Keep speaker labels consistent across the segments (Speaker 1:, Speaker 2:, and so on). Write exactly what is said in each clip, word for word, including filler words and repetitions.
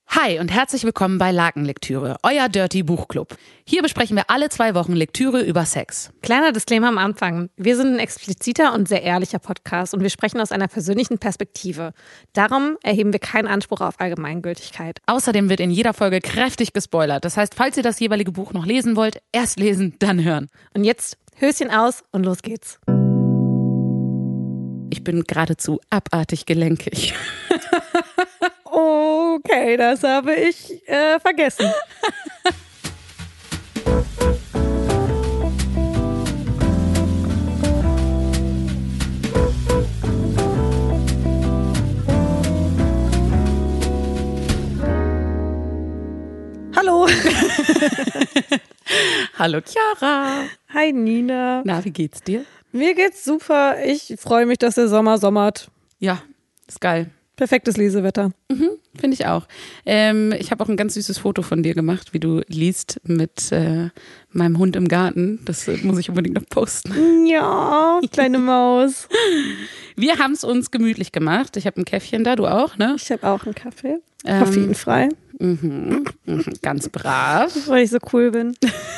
Speaker 1: Hi und herzlich willkommen bei Lakenlektüre, euer Dirty Buchclub. Hier besprechen wir alle zwei Wochen Lektüre über Sex.
Speaker 2: Kleiner Disclaimer am Anfang. Wir sind ein expliziter und sehr ehrlicher Podcast und wir sprechen aus einer persönlichen Perspektive. Darum erheben wir keinen Anspruch auf Allgemeingültigkeit.
Speaker 1: Außerdem wird in jeder Folge kräftig gespoilert. Das heißt, falls ihr das jeweilige Buch noch lesen wollt, erst lesen, dann hören.
Speaker 2: Und jetzt Höschen aus und los geht's.
Speaker 1: Ich bin geradezu abartig gelenkig.
Speaker 2: Okay, das habe ich äh, vergessen. Hallo.
Speaker 1: Hallo Chiara.
Speaker 2: Hi Nina.
Speaker 1: Na, wie geht's dir?
Speaker 2: Mir geht's super. Ich freue mich, dass der Sommer sommert.
Speaker 1: Ja, ist geil.
Speaker 2: Perfektes Lesewetter.
Speaker 1: Mhm, finde ich auch. Ähm, ich habe auch ein ganz süßes Foto von dir gemacht, wie du liest mit äh, meinem Hund im Garten. Das äh, muss ich unbedingt noch posten.
Speaker 2: Ja, kleine Maus.
Speaker 1: Wir haben es uns gemütlich gemacht. Ich habe ein Käffchen da, du auch, ne?
Speaker 2: Ich habe auch einen Kaffee.
Speaker 1: Ähm,
Speaker 2: Koffeinfrei.
Speaker 1: Mhm, mhm, ganz brav.
Speaker 2: Weil ich so cool bin.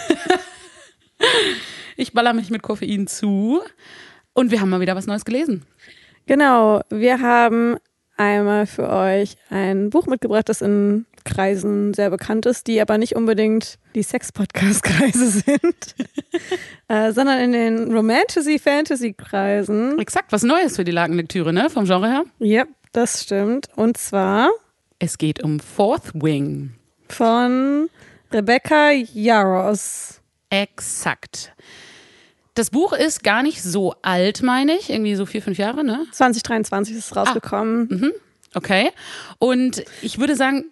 Speaker 1: Ich baller mich mit Koffein zu. Und wir haben mal wieder was Neues gelesen.
Speaker 2: Genau, wir haben einmal für euch ein Buch mitgebracht, das in Kreisen sehr bekannt ist, die aber nicht unbedingt die Sex-Podcast-Kreise sind, äh, sondern in den Romantasy-Fantasy-Kreisen.
Speaker 1: Exakt, was Neues für die Lakenlektüre, ne? Vom Genre her.
Speaker 2: Ja, das stimmt. Und zwar
Speaker 1: Es geht um Fourth Wing.
Speaker 2: von Rebecca Yarros.
Speaker 1: Exakt. Das Buch ist gar nicht so alt, meine ich. Irgendwie so vier, fünf Jahre, ne?
Speaker 2: zwanzig dreiundzwanzig ist es rausgekommen.
Speaker 1: Ah, mhm. Okay. Und ich würde sagen,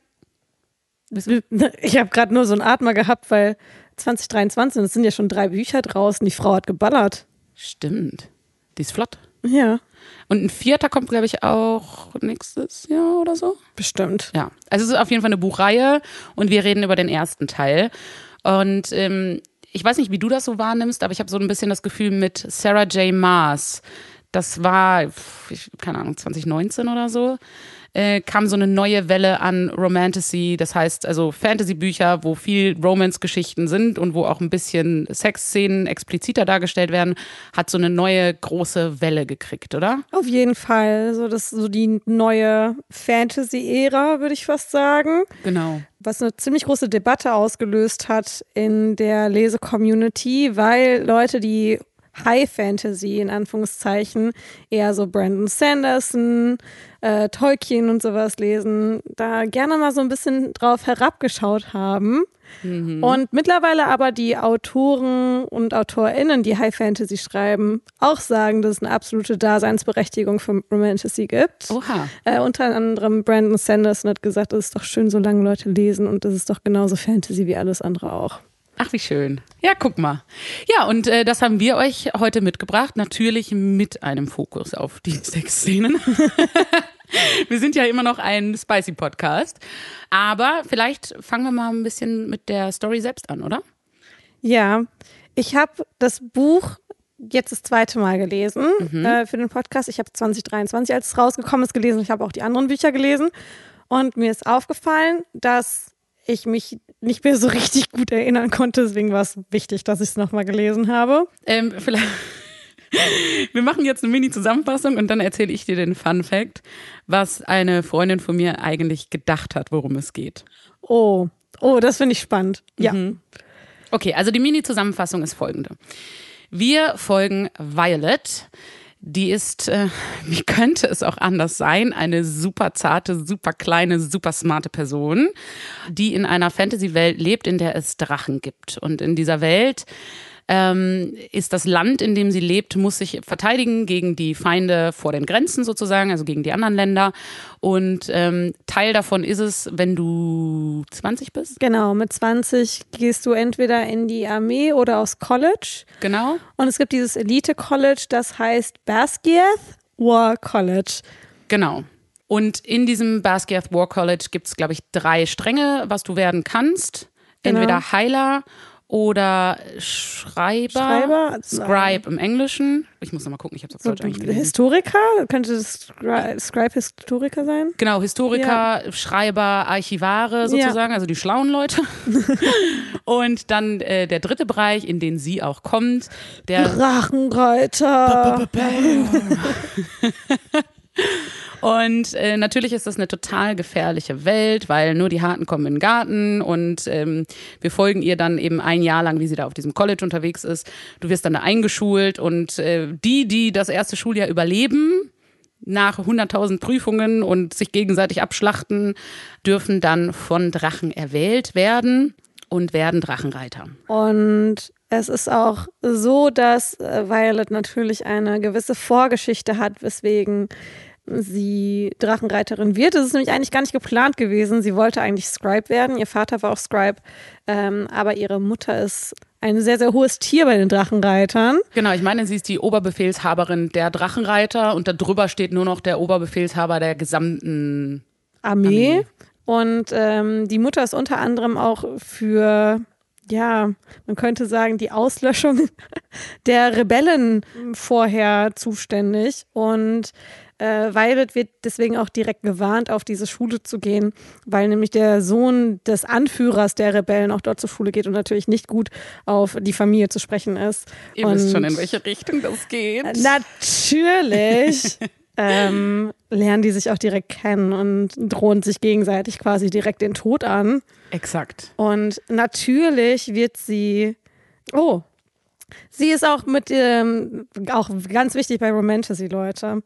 Speaker 2: Ich habe gerade nur so einen Atmer gehabt, weil zwanzig dreiundzwanzig, das sind ja schon drei Bücher draußen, die Frau hat geballert.
Speaker 1: stimmt. Die ist flott.
Speaker 2: Ja,
Speaker 1: Und ein vierter kommt, glaube ich, auch nächstes Jahr oder so.
Speaker 2: bestimmt.
Speaker 1: Ja, also es ist auf jeden Fall eine Buchreihe und wir reden über den ersten Teil. Und ähm, ich weiß nicht, wie du das so wahrnimmst, aber ich habe so ein bisschen das Gefühl mit Sarah J. Maas, das war, ich, keine Ahnung, zwanzig neunzehn oder so, äh, kam so eine neue Welle an Romantasy, das heißt also Fantasy-Bücher, wo viel Romance-Geschichten sind und wo auch ein bisschen Sexszenen expliziter dargestellt werden, hat so eine neue große Welle gekriegt, oder?
Speaker 2: Auf jeden Fall. So, das ist so die neue Fantasy-Ära, würde ich fast sagen.
Speaker 1: Genau.
Speaker 2: Was eine ziemlich große Debatte ausgelöst hat in der Lese-Community, weil Leute, die High Fantasy in Anführungszeichen, eher so Brandon Sanderson, äh, Tolkien und sowas lesen, da gerne mal so ein bisschen drauf herabgeschaut haben. Mhm. Und mittlerweile aber die Autoren und AutorInnen, die High Fantasy schreiben, auch sagen, dass es eine absolute Daseinsberechtigung für Romantasy gibt.
Speaker 1: Oha.
Speaker 2: Äh, unter anderem Brandon Sanderson hat gesagt, es ist doch schön, solange Leute lesen und das ist doch genauso Fantasy wie alles andere auch.
Speaker 1: Ach, wie schön. Ja, guck mal. Ja, und äh, das haben wir euch heute mitgebracht, natürlich mit einem Fokus auf die Sexszenen. Wir sind ja immer noch ein Spicy-Podcast, aber vielleicht fangen wir mal ein bisschen mit der Story selbst an, oder?
Speaker 2: Ja, ich habe das Buch jetzt das zweite Mal gelesen mhm. äh, für den Podcast. Ich habe zwanzig dreiundzwanzig, als es rausgekommen ist, gelesen. Ich habe auch die anderen Bücher gelesen und mir ist aufgefallen, dass ich mich nicht mehr so richtig gut erinnern konnte. Deswegen war es wichtig, dass ich es nochmal gelesen habe.
Speaker 1: Ähm, vielleicht. Wir machen jetzt eine Mini-Zusammenfassung und dann erzähle ich dir den Fun-Fact, was eine Freundin von mir eigentlich gedacht hat, worum es geht.
Speaker 2: Oh, oh, das finde ich spannend. Ja.
Speaker 1: Mhm. Okay, also die Mini-Zusammenfassung ist folgende. Wir folgen Violet. Die ist, äh, wie könnte es auch anders sein, eine super zarte, super kleine, super smarte Person, die in einer Fantasy-Welt lebt, in der es Drachen gibt. Und in dieser Welt ähm, ist das Land, in dem sie lebt, muss sich verteidigen gegen die Feinde vor den Grenzen sozusagen, also gegen die anderen Länder. Und ähm, Teil davon ist es, wenn du zwanzig bist.
Speaker 2: Genau, mit zwanzig gehst du entweder in die Armee oder aufs College.
Speaker 1: Genau.
Speaker 2: Und es gibt dieses Elite-College, das heißt Basgiath War College.
Speaker 1: Genau. Und in diesem Basgiath War College gibt es, glaube ich, drei Stränge, was du werden kannst. Entweder
Speaker 2: genau.
Speaker 1: Heiler oder Schreiber.
Speaker 2: Schreiber?
Speaker 1: Scribe im Englischen. Ich muss nochmal gucken, ich habe es auf
Speaker 2: So,
Speaker 1: Deutsch eigentlich gelesen.
Speaker 2: Historiker? Könnte das Scri- Scribe Historiker sein?
Speaker 1: Genau, Historiker, ja. Schreiber, Archivare sozusagen, ja. Also die schlauen Leute. Und dann äh, der dritte Bereich, in den sie auch kommt, der
Speaker 2: Drachenreiter.
Speaker 1: Und äh, natürlich ist das eine total gefährliche Welt, weil nur die Harten kommen in den Garten und ähm, wir folgen ihr dann eben ein Jahr lang, wie sie da auf diesem College unterwegs ist. Du wirst dann da eingeschult und äh, die, die das erste Schuljahr überleben, nach hunderttausend Prüfungen und sich gegenseitig abschlachten, dürfen dann von Drachen erwählt werden und werden Drachenreiter.
Speaker 2: Und es ist auch so, dass Violet natürlich eine gewisse Vorgeschichte hat, weswegen sie Drachenreiterin wird. Das ist nämlich eigentlich gar nicht geplant gewesen. Sie wollte eigentlich Scribe werden. Ihr Vater war auch Scribe. Ähm, aber ihre Mutter ist ein sehr, sehr hohes Tier bei den Drachenreitern.
Speaker 1: Genau, ich meine, sie ist die Oberbefehlshaberin der Drachenreiter und darüber steht nur noch der Oberbefehlshaber der gesamten
Speaker 2: Armee.
Speaker 1: Armee.
Speaker 2: Und ähm, die Mutter ist unter anderem auch für, ja, man könnte sagen, die Auslöschung der Rebellen vorher zuständig. Und Äh, Violet wird deswegen auch direkt gewarnt, auf diese Schule zu gehen, weil nämlich der Sohn des Anführers der Rebellen auch dort zur Schule geht und natürlich nicht gut auf die Familie zu sprechen ist.
Speaker 1: Ihr
Speaker 2: und
Speaker 1: wisst schon, in welche Richtung das geht.
Speaker 2: Natürlich ähm, lernen die sich auch direkt kennen und drohen sich gegenseitig quasi direkt den Tod an.
Speaker 1: Exakt.
Speaker 2: Und natürlich wird sie, oh, sie ist auch mit, ähm, auch ganz wichtig bei Romantasy, Leute.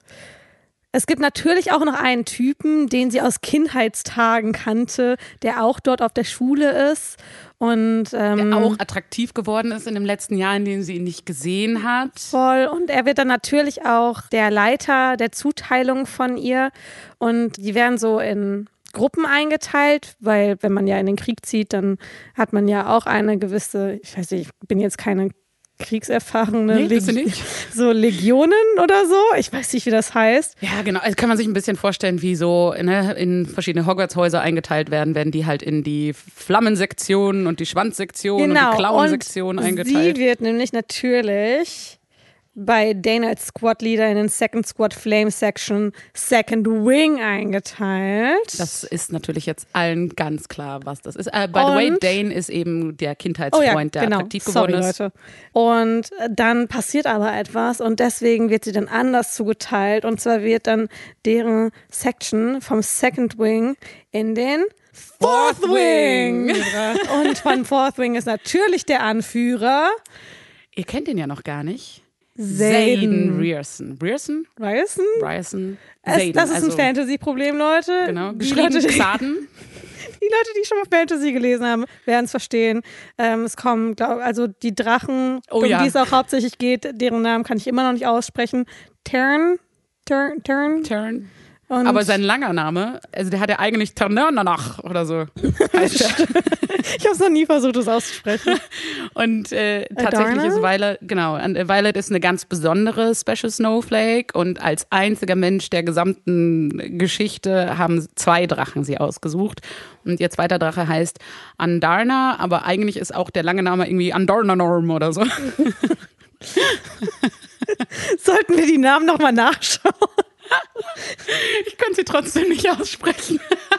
Speaker 2: Es gibt natürlich auch noch einen Typen, den sie aus Kindheitstagen kannte, der auch dort auf der Schule ist. Und, ähm,
Speaker 1: der auch attraktiv geworden ist in dem letzten Jahr, in dem sie ihn nicht gesehen hat.
Speaker 2: Voll. Und er wird dann natürlich auch der Leiter der Zuteilung von ihr. Und die werden so in Gruppen eingeteilt, weil wenn man ja in den Krieg zieht, dann hat man ja auch eine gewisse, ich weiß nicht, ich bin jetzt keine kriegserfahrene
Speaker 1: nee,
Speaker 2: Leg-
Speaker 1: nicht.
Speaker 2: so Legionen oder so. Ich weiß nicht, wie das heißt.
Speaker 1: Ja, genau. Also kann man sich ein bisschen vorstellen, wie so ne, in verschiedene Hogwarts-Häuser eingeteilt werden, werden die halt in die Flammensektion und die Schwanzsektion
Speaker 2: genau.
Speaker 1: und die Klauensektion eingeteilt.
Speaker 2: Sie wird nämlich natürlich bei Dane als Squad Leader in den Second Squad Flame Section Second Wing eingeteilt.
Speaker 1: Das ist natürlich jetzt allen ganz klar, was das ist. Äh, by the way, Dane ist eben der Kindheitsfreund, oh ja, der genau. attraktiv geworden
Speaker 2: Sorry,
Speaker 1: ist.
Speaker 2: Leute. Und dann passiert aber etwas und deswegen wird sie dann anders zugeteilt und zwar wird dann deren Section vom Second Wing in den Fourth Wing. Und von Fourth Wing ist natürlich der Anführer.
Speaker 1: Ihr kennt ihn ja noch gar nicht.
Speaker 2: Zayden
Speaker 1: Rierson. Rierson?
Speaker 2: Rierson?
Speaker 1: Rierson.
Speaker 2: Es, das ist also, ein Fantasy-Problem, Leute.
Speaker 1: Genau.
Speaker 2: Die Leute, die, die
Speaker 1: Xaden.
Speaker 2: Leute, die schon mal Fantasy gelesen haben, werden es verstehen. Ähm, es kommen, glaub, also die Drachen,
Speaker 1: oh,
Speaker 2: um
Speaker 1: ja.
Speaker 2: die es auch hauptsächlich geht, deren Namen kann ich immer noch nicht aussprechen. Tern? Tern? Tern?
Speaker 1: Tern. Und aber sein langer Name, also der hat ja eigentlich Ternernach oder so. Heißt der.
Speaker 2: Ich habe es noch nie versucht, das auszusprechen.
Speaker 1: Und äh, tatsächlich ist Violet, genau, Violet ist eine ganz besondere Special Snowflake und als einziger Mensch der gesamten Geschichte haben zwei Drachen sie ausgesucht. Und ihr zweiter Drache heißt Andarna, aber eigentlich ist auch der lange Name irgendwie Andarnanorm oder so.
Speaker 2: Sollten wir die Namen nochmal nachschauen?
Speaker 1: Ich könnte sie trotzdem nicht aussprechen.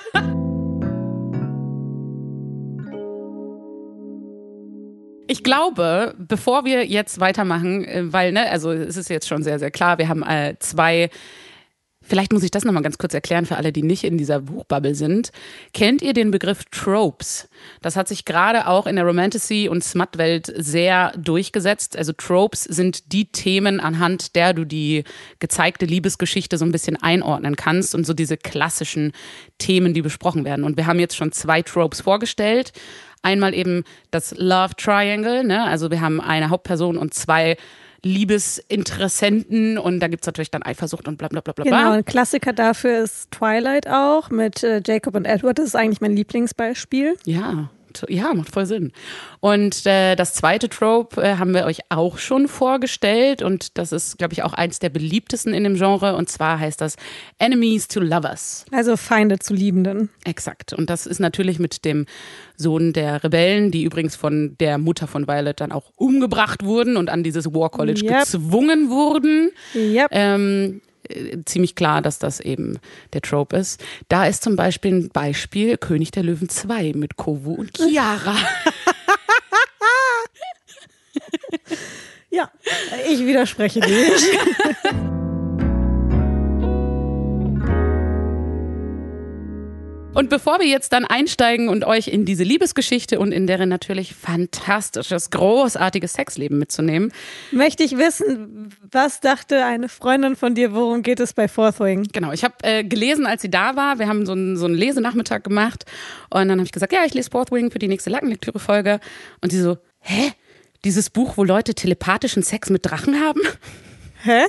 Speaker 1: Ich glaube, bevor wir jetzt weitermachen, weil, ne, also es ist jetzt schon sehr, sehr klar, wir haben äh, zwei, vielleicht muss ich das nochmal ganz kurz erklären für alle, die nicht in dieser Buchbubble sind. Kennt ihr den Begriff Tropes? Das hat sich gerade auch in der Romantasy- und Smut-Welt sehr durchgesetzt. Also Tropes sind die Themen, anhand der du die gezeigte Liebesgeschichte so ein bisschen einordnen kannst und so diese klassischen Themen, die besprochen werden. Und wir haben jetzt schon zwei Tropes vorgestellt. Einmal eben das Love Triangle, ne? Also wir haben eine Hauptperson und zwei Liebesinteressenten und da gibt es natürlich dann Eifersucht und bla bla bla bla.
Speaker 2: Genau, ein Klassiker dafür ist Twilight auch mit äh, Jacob und Edward. Das ist eigentlich mein Lieblingsbeispiel.
Speaker 1: Ja, macht, ja, macht voll Sinn. Und äh, das zweite Trope äh, haben wir euch auch schon vorgestellt und das ist, glaube ich, auch eins der beliebtesten in dem Genre und zwar heißt das Enemies to Lovers.
Speaker 2: Also Feinde zu Liebenden.
Speaker 1: Exakt. Und das ist natürlich mit dem Sohn der Rebellen, die übrigens von der Mutter von Violet dann auch umgebracht wurden und an dieses War College
Speaker 2: Yep.
Speaker 1: gezwungen wurden.
Speaker 2: Yep.
Speaker 1: Ähm, äh, ziemlich klar, dass das eben der Trope ist. Da ist zum Beispiel ein Beispiel König der Löwen zwei mit Kovu und Chiara.
Speaker 2: Ja, ich widerspreche nicht.
Speaker 1: Und bevor wir jetzt dann einsteigen und euch in diese Liebesgeschichte und in deren natürlich fantastisches, großartiges Sexleben mitzunehmen,
Speaker 2: möchte ich wissen, was dachte eine Freundin von dir, worum geht es bei Fourth Wing?
Speaker 1: Genau, ich habe äh, gelesen, als sie da war, wir haben so einen, so einen Lesenachmittag gemacht und dann habe ich gesagt, ja, ich lese Fourth Wing für die nächste Lackenlektüre-Folge und sie so, hä? Dieses Buch, wo Leute telepathischen Sex mit Drachen haben?
Speaker 2: Hä?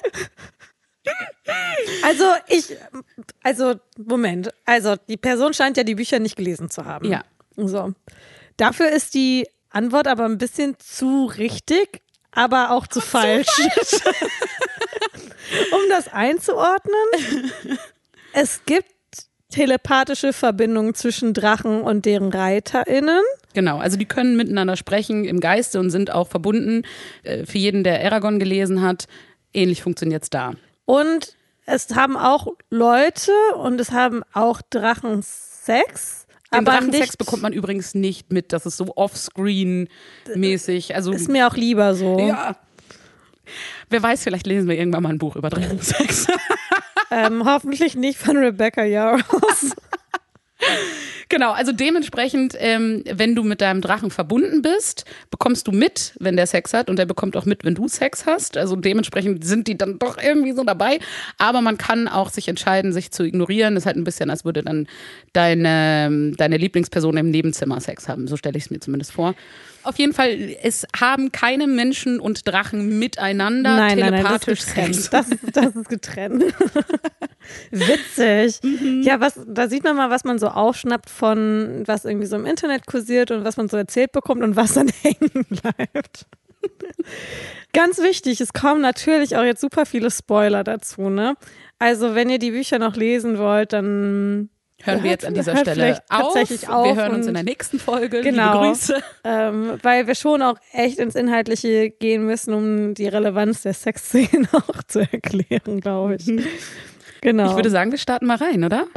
Speaker 2: Also ich, also Moment, also die Person scheint ja die Bücher nicht gelesen zu haben.
Speaker 1: Ja.
Speaker 2: So. Dafür ist die Antwort aber ein bisschen zu richtig, aber auch zu falsch. Zu falsch. Um das einzuordnen, es gibt telepathische Verbindungen zwischen Drachen und deren ReiterInnen.
Speaker 1: Genau, also die können miteinander sprechen im Geiste und sind auch verbunden. Für jeden, der Eragon gelesen hat, ähnlich funktioniert es da.
Speaker 2: Und es haben auch Leute und es haben auch Drachen Sex.
Speaker 1: Den
Speaker 2: aber
Speaker 1: Drachensex
Speaker 2: nicht,
Speaker 1: bekommt man übrigens nicht mit. Das ist so offscreen-mäßig. Also,
Speaker 2: ist mir auch lieber so.
Speaker 1: Ja. Wer weiß, vielleicht lesen wir irgendwann mal ein Buch über Drachensex.
Speaker 2: ähm, hoffentlich nicht von Rebecca Yarros.
Speaker 1: Genau, also dementsprechend, ähm, wenn du mit deinem Drachen verbunden bist, bekommst du mit, wenn der Sex hat und der bekommt auch mit, wenn du Sex hast. Also dementsprechend sind die dann doch irgendwie so dabei. Aber man kann auch sich entscheiden, sich zu ignorieren. Das ist halt ein bisschen, als würde dann deine, deine Lieblingsperson im Nebenzimmer Sex haben. So stelle ich es mir zumindest vor. Auf jeden Fall, es haben keine Menschen und Drachen miteinander
Speaker 2: nein,
Speaker 1: telepathisch
Speaker 2: nein, nein,
Speaker 1: Sex.
Speaker 2: das ist getrennt. Das, das ist getrennt. Witzig. Mhm. Ja, was, da sieht man mal, was man so aufschnappt von, was irgendwie so im Internet kursiert und was man so erzählt bekommt und was dann hängen bleibt. Ganz wichtig, es kommen natürlich auch jetzt super viele Spoiler dazu, ne? Also, wenn ihr die Bücher noch lesen wollt, dann
Speaker 1: hören wir jetzt an dieser Stelle auf.
Speaker 2: Tatsächlich auf.
Speaker 1: Wir hören uns in der nächsten Folge.
Speaker 2: Genau,
Speaker 1: liebe Grüße.
Speaker 2: Ähm, weil wir schon auch echt ins Inhaltliche gehen müssen, um die Relevanz der Sexszenen auch zu erklären, glaube ich. Genau.
Speaker 1: Ich würde sagen, wir starten mal rein, oder?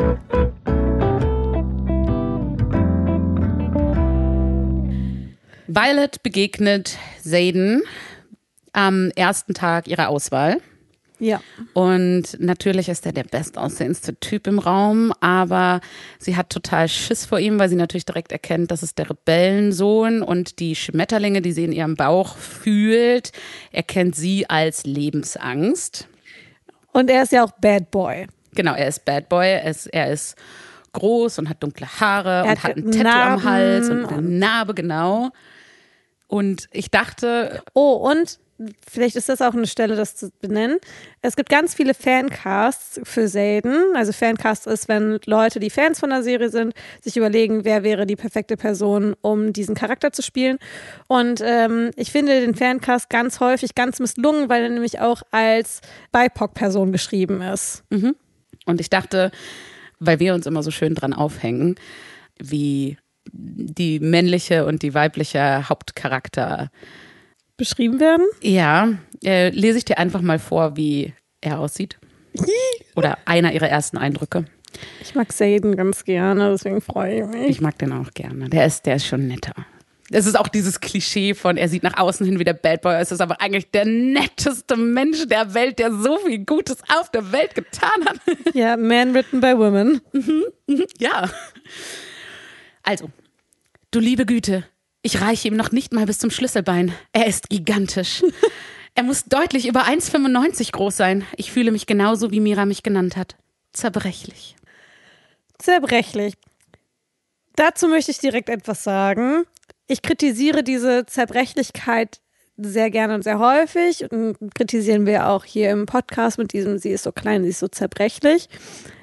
Speaker 1: Violet begegnet Xaden am ersten Tag ihrer Auswahl.
Speaker 2: Ja.
Speaker 1: Und natürlich ist er der bestaussehendste Typ im Raum, aber sie hat total Schiss vor ihm, weil sie natürlich direkt erkennt, das ist der Rebellensohn und die Schmetterlinge, die sie in ihrem Bauch fühlt, erkennt sie als Lebensangst.
Speaker 2: Und er ist ja auch Bad Boy.
Speaker 1: Genau, er ist Bad Boy, er ist, er ist groß und hat dunkle Haare
Speaker 2: er
Speaker 1: und
Speaker 2: hat
Speaker 1: hat ein Tattoo
Speaker 2: Narben.
Speaker 1: am Hals und eine Narbe, genau. Und ich dachte...
Speaker 2: Oh, und vielleicht ist das auch eine Stelle, das zu benennen. Es gibt ganz viele Fancasts für Xaden. Also Fancast ist, wenn Leute, die Fans von der Serie sind, sich überlegen, wer wäre die perfekte Person, um diesen Charakter zu spielen. Und ähm, ich finde den Fancast ganz häufig ganz misslungen, weil er nämlich auch als B I P O C-Person geschrieben ist.
Speaker 1: Mhm. Und ich dachte, weil wir uns immer so schön dran aufhängen, wie die männliche und die weibliche Hauptcharakter
Speaker 2: beschrieben werden?
Speaker 1: Ja, äh, lese ich dir einfach mal vor, wie er aussieht. Oder einer ihrer ersten Eindrücke.
Speaker 2: Ich mag Xaden ganz gerne, deswegen freue ich mich.
Speaker 1: Ich mag den auch gerne. Der ist, der ist schon netter. Es ist auch dieses Klischee von, er sieht nach außen hin wie der Bad Boy, es ist aber eigentlich der netteste Mensch der Welt, der so viel Gutes auf der Welt getan hat.
Speaker 2: Ja, Man written by women.
Speaker 1: Mhm, mhm, ja. Also, du liebe Güte, ich reiche ihm noch nicht mal bis zum Schlüsselbein. Er ist gigantisch. Er muss deutlich über eins Komma fünfundneunzig groß sein. Ich fühle mich genauso, wie Mira mich genannt hat. Zerbrechlich.
Speaker 2: Zerbrechlich. Dazu möchte ich direkt etwas sagen. Ich kritisiere diese Zerbrechlichkeit sehr gerne und sehr häufig. Und kritisieren wir auch hier im Podcast mit diesem, sie ist so klein, sie ist so zerbrechlich.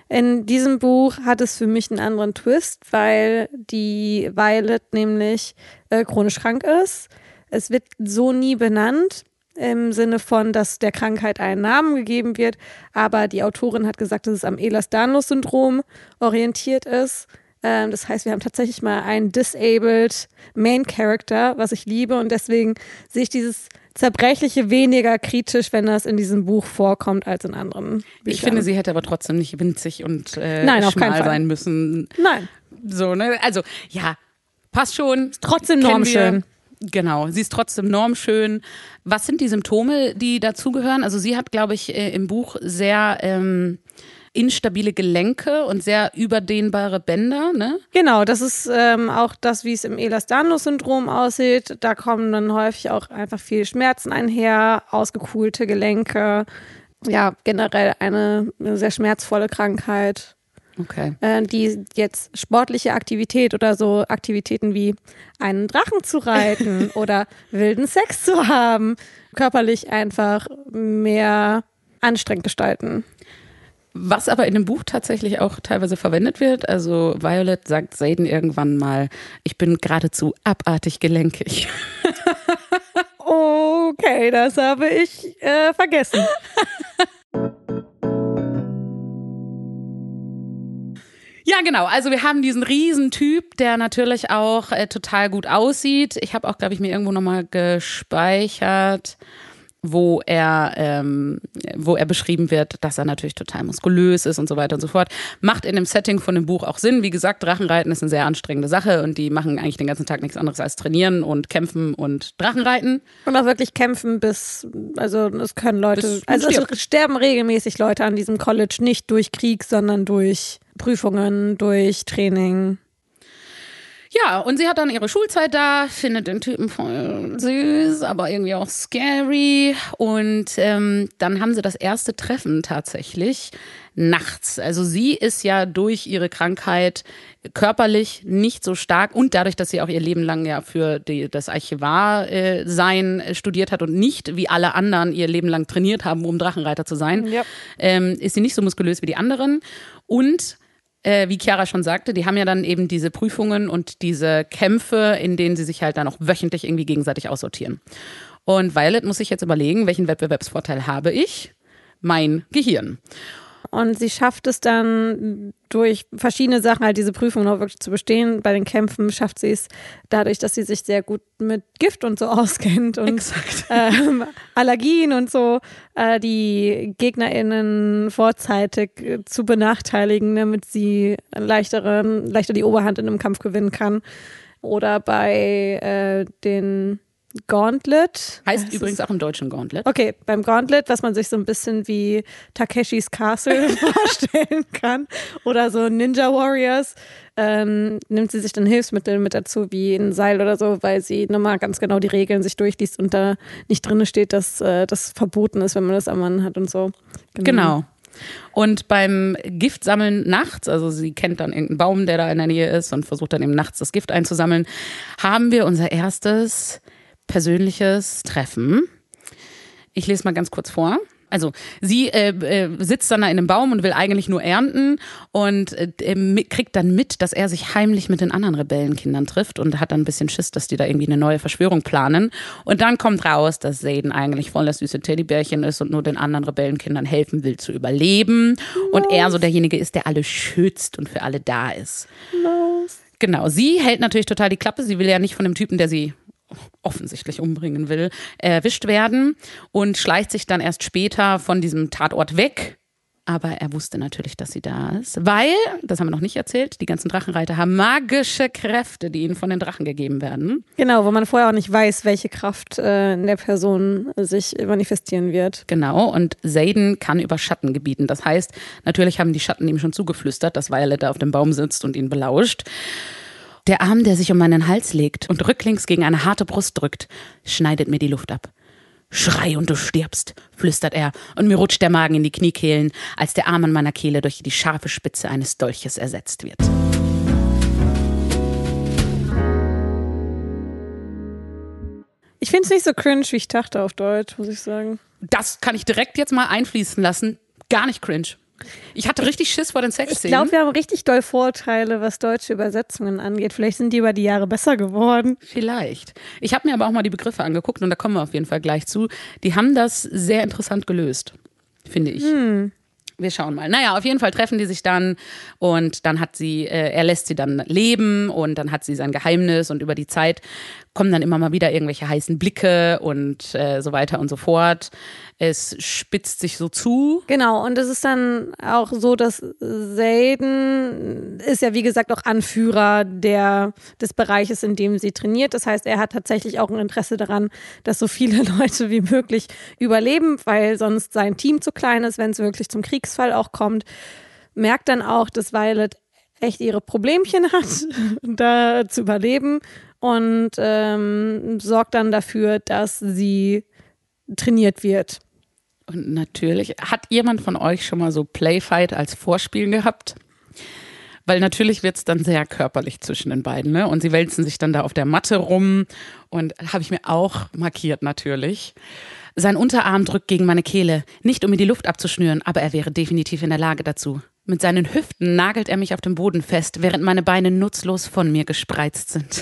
Speaker 2: In diesem Buch hat es für mich einen anderen Twist, weil die Violet nämlich äh, chronisch krank ist. Es wird so nie benannt, im Sinne von, dass der Krankheit einen Namen gegeben wird, aber die Autorin hat gesagt, dass es am Ehlers-Danlos-Syndrom orientiert ist. Ähm, das heißt, wir haben tatsächlich mal einen disabled Main Character, was ich liebe, und deswegen sehe ich dieses Zerbrechliche weniger kritisch, wenn das in diesem Buch vorkommt, als in anderen Büchern.
Speaker 1: Ich finde, sie hätte aber trotzdem nicht winzig und äh,
Speaker 2: Nein, auf
Speaker 1: schmal
Speaker 2: keinen Fall.
Speaker 1: sein müssen.
Speaker 2: Nein.
Speaker 1: So, ne? Also, ja, passt schon.
Speaker 2: Trotzdem
Speaker 1: Kennen
Speaker 2: normschön.
Speaker 1: wir. Genau, sie ist trotzdem normschön. Was sind die Symptome, die dazugehören? Also sie hat, glaube ich, äh, im Buch sehr ähm, instabile Gelenke und sehr überdehnbare Bänder, ne?
Speaker 2: Genau, das ist ähm, auch das, wie es im Ehlers-Danlos-Syndrom aussieht. Da kommen dann häufig auch einfach viel Schmerzen einher, ausgekuhlte Gelenke. Ja, generell eine, eine sehr schmerzvolle Krankheit.
Speaker 1: Okay.
Speaker 2: Äh, die jetzt sportliche Aktivität oder so Aktivitäten wie einen Drachen zu reiten oder wilden Sex zu haben, körperlich einfach mehr anstrengend gestalten.
Speaker 1: Was aber in dem Buch tatsächlich auch teilweise verwendet wird, also Violet sagt Xaden irgendwann mal, ich bin geradezu abartig gelenkig.
Speaker 2: Okay, das habe ich äh, vergessen.
Speaker 1: Ja, genau. Also wir haben diesen Riesentyp, der natürlich auch äh, total gut aussieht. Ich habe auch, glaube ich, mir irgendwo nochmal gespeichert, wo er, ähm, wo er beschrieben wird, dass er natürlich total muskulös ist und so weiter und so fort. Macht in dem Setting von dem Buch auch Sinn. Wie gesagt, Drachenreiten ist eine sehr anstrengende Sache und die machen eigentlich den ganzen Tag nichts anderes als trainieren und kämpfen und Drachenreiten.
Speaker 2: Und auch wirklich kämpfen bis, also es können Leute,
Speaker 1: Bis
Speaker 2: also
Speaker 1: stirbt.
Speaker 2: es sterben regelmäßig Leute an diesem College, nicht durch Krieg, sondern durch Prüfungen, durch Training.
Speaker 1: Ja, und sie hat dann ihre Schulzeit da, findet den Typen voll süß, aber irgendwie auch scary. Und ähm, dann haben sie das erste Treffen tatsächlich nachts. Also sie ist ja durch ihre Krankheit körperlich nicht so stark und dadurch, dass sie auch ihr Leben lang ja für die, das Archivar-Sein äh, studiert hat und nicht wie alle anderen ihr Leben lang trainiert haben, um Drachenreiter zu sein,
Speaker 2: Ja.
Speaker 1: ähm, ist sie nicht so muskulös wie die anderen. Und Äh, wie Chiara schon sagte, die haben ja dann eben diese Prüfungen und diese Kämpfe, in denen sie sich halt dann auch wöchentlich irgendwie gegenseitig aussortieren. Und Violet muss sich jetzt überlegen, welchen Wettbewerbsvorteil habe ich? Mein Gehirn.
Speaker 2: Und sie schafft es dann durch verschiedene Sachen, halt diese Prüfungen auch wirklich zu bestehen. Bei den Kämpfen schafft sie es dadurch, dass sie sich sehr gut mit Gift und so auskennt und ähm, Allergien und so, äh, die GegnerInnen vorzeitig äh, zu benachteiligen, damit sie leichtere, leichter die Oberhand in einem Kampf gewinnen kann. Oder bei äh, den Gauntlet.
Speaker 1: Heißt übrigens auch im Deutschen Gauntlet.
Speaker 2: Okay, beim Gauntlet, was man sich so ein bisschen wie Takeshis Castle vorstellen kann oder so Ninja Warriors, ähm, nimmt sie sich dann Hilfsmittel mit dazu, wie ein Seil oder so, weil sie nochmal ganz genau die Regeln sich durchliest und da nicht drin steht, dass äh, das verboten ist, wenn man das am Mann hat und so.
Speaker 1: Genau. genau. Und beim Giftsammeln nachts, also sie kennt dann irgendeinen Baum, der da in der Nähe ist und versucht dann eben nachts das Gift einzusammeln, haben wir unser erstes persönliches Treffen. Ich lese mal ganz kurz vor. Also sie äh, äh, sitzt dann da in einem Baum und will eigentlich nur ernten und äh, kriegt dann mit, dass er sich heimlich mit den anderen Rebellenkindern trifft und hat dann ein bisschen Schiss, dass die da irgendwie eine neue Verschwörung planen. Und dann kommt raus, dass Xaden eigentlich voll das süße Teddybärchen ist und nur den anderen Rebellenkindern helfen will zu überleben. Nice. Und er so derjenige ist, der alle schützt und für alle da ist.
Speaker 2: Nice.
Speaker 1: Genau, sie hält natürlich total die Klappe. Sie will ja nicht von dem Typen, der sie offensichtlich umbringen will, erwischt werden und schleicht sich dann erst später von diesem Tatort weg. Aber er wusste natürlich, dass sie da ist, weil, das haben wir noch nicht erzählt, die ganzen Drachenreiter haben magische Kräfte, die ihnen von den Drachen gegeben werden.
Speaker 2: Genau, wo man vorher auch nicht weiß, welche Kraft äh, in der Person sich manifestieren wird.
Speaker 1: Genau, und Xaden kann über Schatten gebieten. Das heißt, natürlich haben die Schatten ihm schon zugeflüstert, dass Violet da auf dem Baum sitzt und ihn belauscht. Der Arm, der sich um meinen Hals legt und rücklings gegen eine harte Brust drückt, schneidet mir die Luft ab. Schrei und du stirbst, flüstert er, und mir rutscht der Magen in die Kniekehlen, als der Arm an meiner Kehle durch die scharfe Spitze eines Dolches ersetzt wird.
Speaker 2: Ich finde es nicht so cringe, wie ich dachte auf Deutsch, muss ich sagen.
Speaker 1: Das kann ich direkt jetzt mal einfließen lassen. Gar nicht cringe. Ich hatte richtig Schiss vor den
Speaker 2: Ich
Speaker 1: Sexszenen.
Speaker 2: glaube, wir haben richtig doll Vorteile, was deutsche Übersetzungen angeht. Vielleicht sind die über die Jahre besser geworden.
Speaker 1: Vielleicht. Ich habe mir aber auch mal die Begriffe angeguckt und da kommen wir auf jeden Fall gleich zu. Die haben das sehr interessant gelöst, finde ich.
Speaker 2: Hm.
Speaker 1: Wir schauen mal. Naja, auf jeden Fall treffen die sich dann und dann hat sie, äh, er lässt sie dann leben und dann hat sie sein Geheimnis und über die Zeit kommen dann immer mal wieder irgendwelche heißen Blicke und äh, so weiter und so fort. Es spitzt sich so zu.
Speaker 2: Genau, und es ist dann auch so, dass Xaden ist ja wie gesagt auch Anführer der, des Bereiches, in dem sie trainiert. Das heißt, er hat tatsächlich auch ein Interesse daran, dass so viele Leute wie möglich überleben, weil sonst sein Team zu klein ist, wenn es wirklich zum Kriegsfall auch kommt. Merkt dann auch, dass Violet echt ihre Problemchen hat, da zu überleben und ähm, sorgt dann dafür, dass sie trainiert wird.
Speaker 1: Und natürlich, hat jemand von euch schon mal so Playfight als Vorspiel gehabt? Weil natürlich wird es dann sehr körperlich zwischen den beiden, ne? Und sie wälzen sich dann da auf der Matte rum und habe ich mir auch markiert natürlich. Sein Unterarm drückt gegen meine Kehle, nicht um mir die Luft abzuschnüren, aber er wäre definitiv in der Lage dazu. Mit seinen Hüften nagelt er mich auf dem Boden fest, während meine Beine nutzlos von mir gespreizt sind.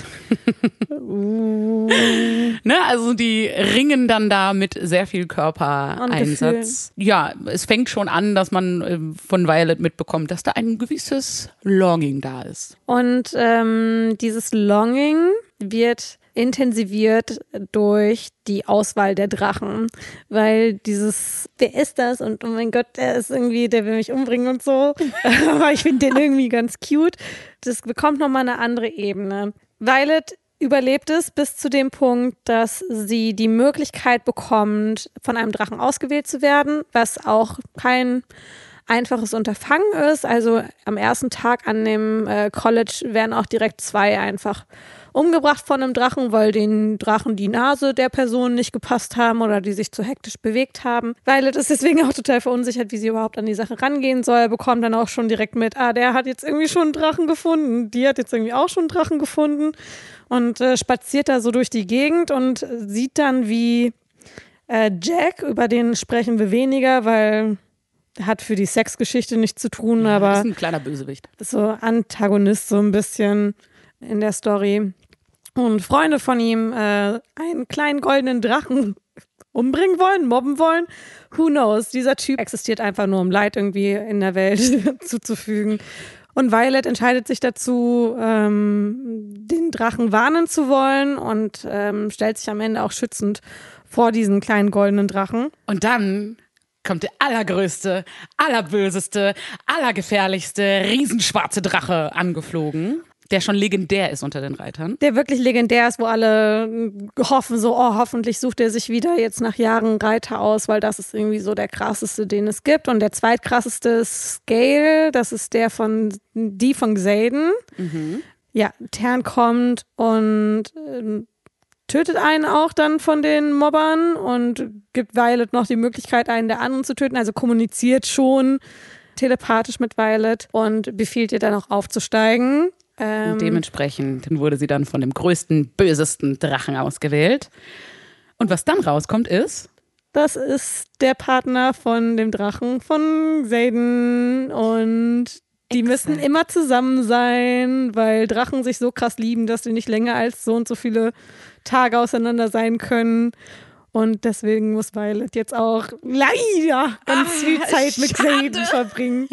Speaker 2: uh.
Speaker 1: Ne, also die ringen dann da mit sehr viel Körpereinsatz. Ja, es fängt schon an, dass man äh, von Violet mitbekommt, dass da ein gewisses Longing da ist.
Speaker 2: Und ähm, dieses Longing wird intensiviert durch die Auswahl der Drachen, weil dieses, wer ist das? Und oh mein Gott, der ist irgendwie, der will mich umbringen und so. Aber ich finde den irgendwie ganz cute. Das bekommt nochmal eine andere Ebene. Violet überlebt es bis zu dem Punkt, dass sie die Möglichkeit bekommt, von einem Drachen ausgewählt zu werden, was auch kein einfaches Unterfangen ist. Also am ersten Tag an dem äh, College werden auch direkt zwei einfach umgebracht von einem Drachen, weil den Drachen die Nase der Person nicht gepasst haben oder die sich zu hektisch bewegt haben. Violet ist deswegen auch total verunsichert, wie sie überhaupt an die Sache rangehen soll, bekommt dann auch schon direkt mit, ah, der hat jetzt irgendwie schon einen Drachen gefunden, die hat jetzt irgendwie auch schon einen Drachen gefunden und äh, spaziert da so durch die Gegend und sieht dann, wie äh, Jack, über den sprechen wir weniger, weil hat für die Sexgeschichte nichts zu tun,
Speaker 1: Ja,
Speaker 2: aber
Speaker 1: ist ein kleiner Bösewicht.
Speaker 2: So Antagonist so ein bisschen in der Story. Und Freunde von ihm äh, einen kleinen goldenen Drachen umbringen wollen, mobben wollen. Who knows? Dieser Typ existiert einfach nur, um Leid irgendwie in der Welt zuzufügen. Und Violet entscheidet sich dazu, ähm, den Drachen warnen zu wollen und ähm, stellt sich am Ende auch schützend vor diesen kleinen goldenen Drachen.
Speaker 1: Und dann kommt der allergrößte, allerböseste, allergefährlichste, riesenschwarze Drache angeflogen, der schon legendär ist unter den Reitern.
Speaker 2: Der wirklich legendär ist, wo alle hoffen so, oh, hoffentlich sucht er sich wieder jetzt nach Jahren einen Reiter aus, weil das ist irgendwie so der krasseste, den es gibt. Und der zweitkrasseste ist Scale, das ist der von, die von Xaden. Mhm. Ja, Tern kommt und ähm, tötet einen auch dann von den Mobbern und gibt Violet noch die Möglichkeit, einen der anderen zu töten. Also kommuniziert schon telepathisch mit Violet und befiehlt ihr dann auch aufzusteigen. Ähm,
Speaker 1: und dementsprechend wurde sie dann von dem größten, bösesten Drachen ausgewählt. Und was dann rauskommt ist...
Speaker 2: Das ist der Partner von dem Drachen von Xaden und die Exakt. müssen immer zusammen sein, weil Drachen sich so krass lieben, dass sie nicht länger als so und so viele Tage auseinander sein können. Und deswegen muss Violet jetzt auch leider ganz ah, viel Zeit mit Xaden verbringen.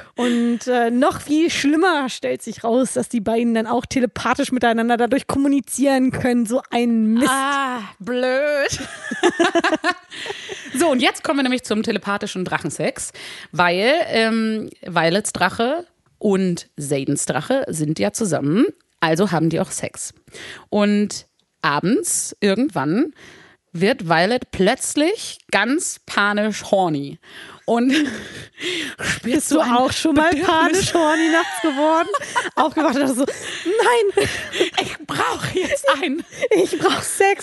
Speaker 2: Und äh, noch viel schlimmer stellt sich raus, dass die beiden dann auch telepathisch miteinander dadurch kommunizieren können. So ein Mist.
Speaker 1: Ah, blöd. So, und jetzt kommen wir nämlich zum telepathischen Drachensex, weil ähm, Violets Drache und Xadens Drache sind ja zusammen, also haben die auch Sex. Und abends irgendwann wird Violet plötzlich ganz panisch horny. Und
Speaker 2: bist du auch schon mal panisch horny nachts geworden? Aufgewacht und so, nein,
Speaker 1: ich brauche jetzt einen.
Speaker 2: Ich brauche Sex.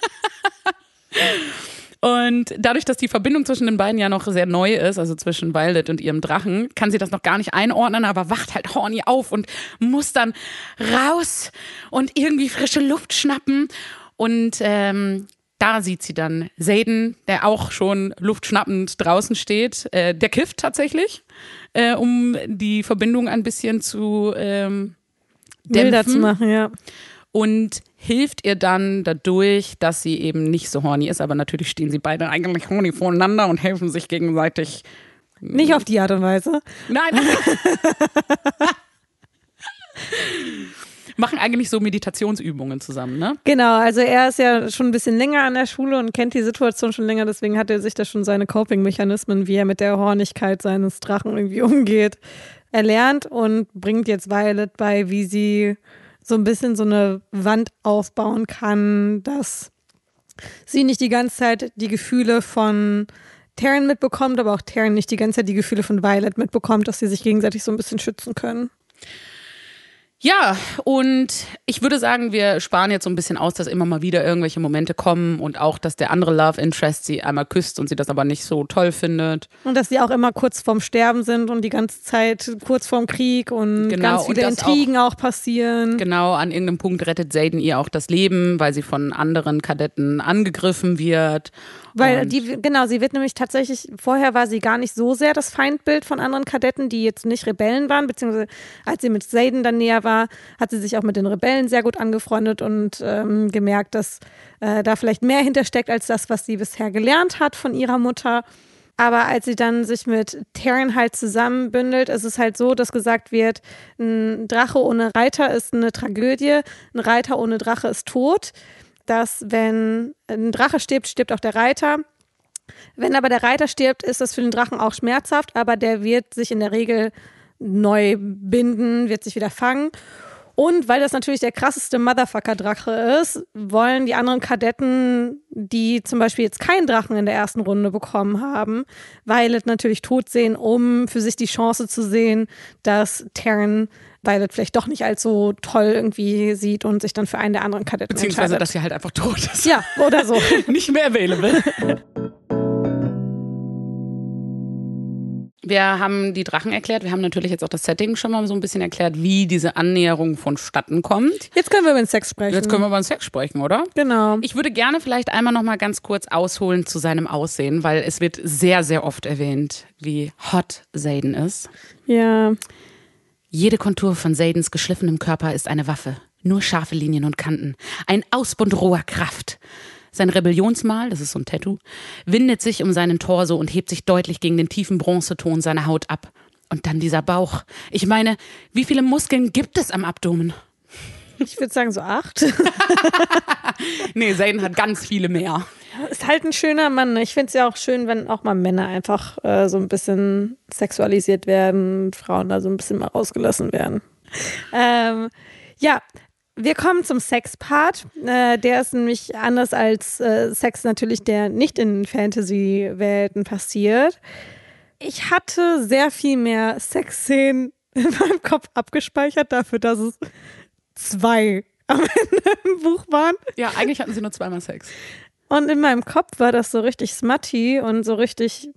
Speaker 1: Und dadurch, dass die Verbindung zwischen den beiden ja noch sehr neu ist, also zwischen Violet und ihrem Drachen, kann sie das noch gar nicht einordnen, aber wacht halt horny auf und muss dann raus und irgendwie frische Luft schnappen. Und ähm, Da sieht sie dann Xaden, der auch schon luftschnappend draußen steht. Äh, der kifft tatsächlich, äh, um die Verbindung ein bisschen zu ähm,
Speaker 2: milder
Speaker 1: dämpfen.
Speaker 2: zu machen, ja.
Speaker 1: Und hilft ihr dann dadurch, dass sie eben nicht so horny ist. Aber natürlich stehen sie beide eigentlich horny voneinander und helfen sich gegenseitig.
Speaker 2: Nicht auf die Art und Weise.
Speaker 1: Nein. Machen eigentlich so Meditationsübungen zusammen, ne?
Speaker 2: Genau, also er ist ja schon ein bisschen länger an der Schule und kennt die Situation schon länger, deswegen hat er sich da schon seine Coping-Mechanismen, wie er mit der Hornigkeit seines Drachen irgendwie umgeht, erlernt und bringt jetzt Violet bei, wie sie so ein bisschen so eine Wand aufbauen kann, dass sie nicht die ganze Zeit die Gefühle von Taryn mitbekommt, aber auch Taryn nicht die ganze Zeit die Gefühle von Violet mitbekommt, dass sie sich gegenseitig so ein bisschen schützen können.
Speaker 1: Ja, und ich würde sagen, wir sparen jetzt so ein bisschen aus, dass immer mal wieder irgendwelche Momente kommen und auch, dass der andere Love Interest sie einmal küsst und sie das aber nicht so toll findet.
Speaker 2: Und dass sie auch immer kurz vorm Sterben sind und die ganze Zeit kurz vorm Krieg und
Speaker 1: genau,
Speaker 2: ganz viele
Speaker 1: und
Speaker 2: Intrigen auch,
Speaker 1: auch
Speaker 2: passieren.
Speaker 1: Genau, an irgendeinem Punkt rettet Xaden ihr auch das Leben, weil sie von anderen Kadetten angegriffen wird.
Speaker 2: Weil
Speaker 1: und
Speaker 2: die, genau, sie wird nämlich tatsächlich, vorher war sie gar nicht so sehr das Feindbild von anderen Kadetten, die jetzt nicht Rebellen waren, beziehungsweise als sie mit Xaden dann näher war, hat sie sich auch mit den Rebellen sehr gut angefreundet und ähm, gemerkt, dass äh, da vielleicht mehr hintersteckt als das, was sie bisher gelernt hat von ihrer Mutter. Aber als sie dann sich mit Taryn halt zusammenbündelt, ist es halt so, dass gesagt wird, ein Drache ohne Reiter ist eine Tragödie, ein Reiter ohne Drache ist tot. Dass wenn ein Drache stirbt, stirbt auch der Reiter. Wenn aber der Reiter stirbt, ist das für den Drachen auch schmerzhaft, aber der wird sich in der Regel neu binden, wird sich wieder fangen. Und weil das natürlich der krasseste Motherfucker-Drache ist, wollen die anderen Kadetten, die zum Beispiel jetzt keinen Drachen in der ersten Runde bekommen haben, Violet natürlich tot sehen, um für sich die Chance zu sehen, dass Taryn Violet vielleicht doch nicht als so toll irgendwie sieht und sich dann für einen der anderen Kadetten
Speaker 1: beziehungsweise,
Speaker 2: entscheidet.
Speaker 1: dass sie halt einfach tot ist.
Speaker 2: Ja, oder so.
Speaker 1: Nicht mehr available. Wir haben die Drachen erklärt. Wir haben natürlich jetzt auch das Setting schon mal so ein bisschen erklärt, wie diese Annäherung vonstatten kommt.
Speaker 2: Jetzt können wir über den Sex sprechen.
Speaker 1: Jetzt können wir über den Sex sprechen, oder?
Speaker 2: Genau.
Speaker 1: Ich würde gerne vielleicht einmal noch mal ganz kurz ausholen zu seinem Aussehen, weil es wird sehr, sehr oft erwähnt, wie hot Xaden ist.
Speaker 2: Ja.
Speaker 1: Jede Kontur von Xadens geschliffenem Körper ist eine Waffe. Nur scharfe Linien und Kanten. Ein Ausbund roher Kraft. Sein Rebellionsmal, das ist so ein Tattoo, windet sich um seinen Torso und hebt sich deutlich gegen den tiefen Bronzeton seiner Haut ab. Und dann dieser Bauch. Ich meine, wie viele Muskeln gibt es am Abdomen?
Speaker 2: Ich würde sagen so acht.
Speaker 1: Nee, Xaden hat ganz viele mehr.
Speaker 2: Ist halt ein schöner Mann. Ich finde es ja auch schön, wenn auch mal Männer einfach äh, so ein bisschen sexualisiert werden, Frauen da so ein bisschen mal rausgelassen werden. Ähm, ja, wir kommen zum Sex-Part. Äh, der ist nämlich anders als äh, Sex natürlich, der nicht in Fantasy-Welten passiert. Ich hatte sehr viel mehr Sexszenen in meinem Kopf abgespeichert, dafür, dass es zwei am Ende im Buch waren.
Speaker 1: Ja, eigentlich hatten sie nur zweimal Sex.
Speaker 2: Und in meinem Kopf war das so richtig smutty und so richtig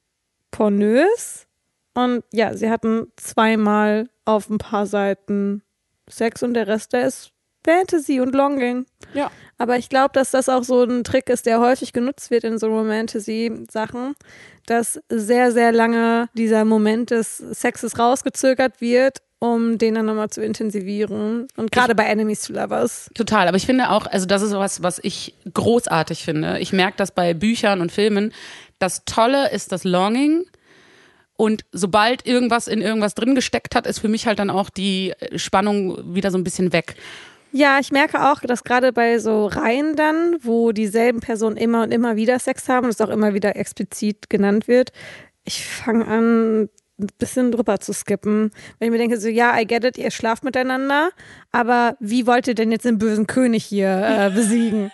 Speaker 2: pornös. Und ja, sie hatten zweimal auf ein paar Seiten Sex und der Rest, der ist Fantasy und Longing.
Speaker 1: Ja.
Speaker 2: Aber ich glaube, dass das auch so ein Trick ist, der häufig genutzt wird in so Romantasy-Sachen, dass sehr, sehr lange dieser Moment des Sexes rausgezögert wird, um den dann nochmal zu intensivieren. Und gerade bei Enemies to Lovers.
Speaker 1: Total, aber ich finde auch, also das ist was, was ich großartig finde. Ich merke das bei Büchern und Filmen. Das Tolle ist das Longing. Und sobald irgendwas in irgendwas drin gesteckt hat, ist für mich halt dann auch die Spannung wieder so ein bisschen weg.
Speaker 2: Ja, ich merke auch, dass gerade bei so Reihen dann, wo dieselben Personen immer und immer wieder Sex haben und es auch immer wieder explizit genannt wird, ich fange an, ein bisschen drüber zu skippen. Wenn ich mir denke, so ja, I get it, ihr schlaft miteinander, aber wie wollt ihr denn jetzt den bösen König hier äh, besiegen?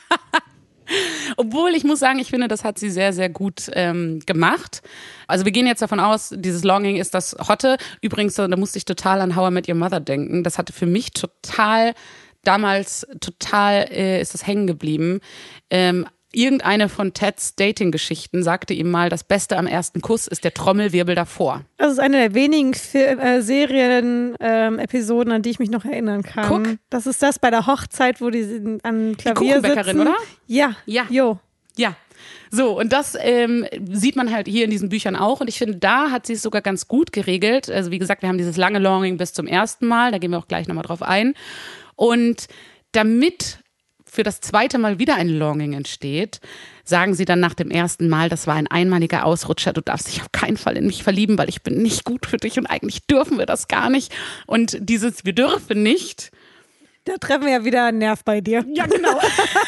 Speaker 1: Obwohl, ich muss sagen, ich finde, das hat sie sehr, sehr gut ähm, gemacht. Also wir gehen jetzt davon aus, dieses Longing ist das Hotte. Übrigens, da musste ich total an How I Met Your Mother denken. Das hatte für mich total, damals total äh, ist das hängen geblieben. Ähm, irgendeine von Teds Dating-Geschichten sagte ihm mal, das Beste am ersten Kuss ist der Trommelwirbel davor.
Speaker 2: Das ist eine der wenigen Fil- äh, Serien-Episoden, ähm, an die ich mich noch erinnern kann.
Speaker 1: Guck.
Speaker 2: Das ist das bei der Hochzeit, wo die an Klavier
Speaker 1: Die Kuchenbäckerin,
Speaker 2: sitzen.
Speaker 1: oder?
Speaker 2: Ja.
Speaker 1: Ja.
Speaker 2: Jo.
Speaker 1: Ja. So, und das ähm, sieht man halt hier in diesen Büchern auch. Und ich finde, da hat sie es sogar ganz gut geregelt. Also wie gesagt, wir haben dieses lange Longing bis zum ersten Mal. Da gehen wir auch gleich nochmal drauf ein. Und damit für das zweite Mal wieder ein Longing entsteht, sagen sie dann nach dem ersten Mal, das war ein einmaliger Ausrutscher, du darfst dich auf keinen Fall in mich verlieben, weil ich bin nicht gut für dich und eigentlich dürfen wir das gar nicht. Und dieses wir dürfen nicht.
Speaker 2: Da treffen wir ja wieder einen Nerv bei dir.
Speaker 1: Ja, genau.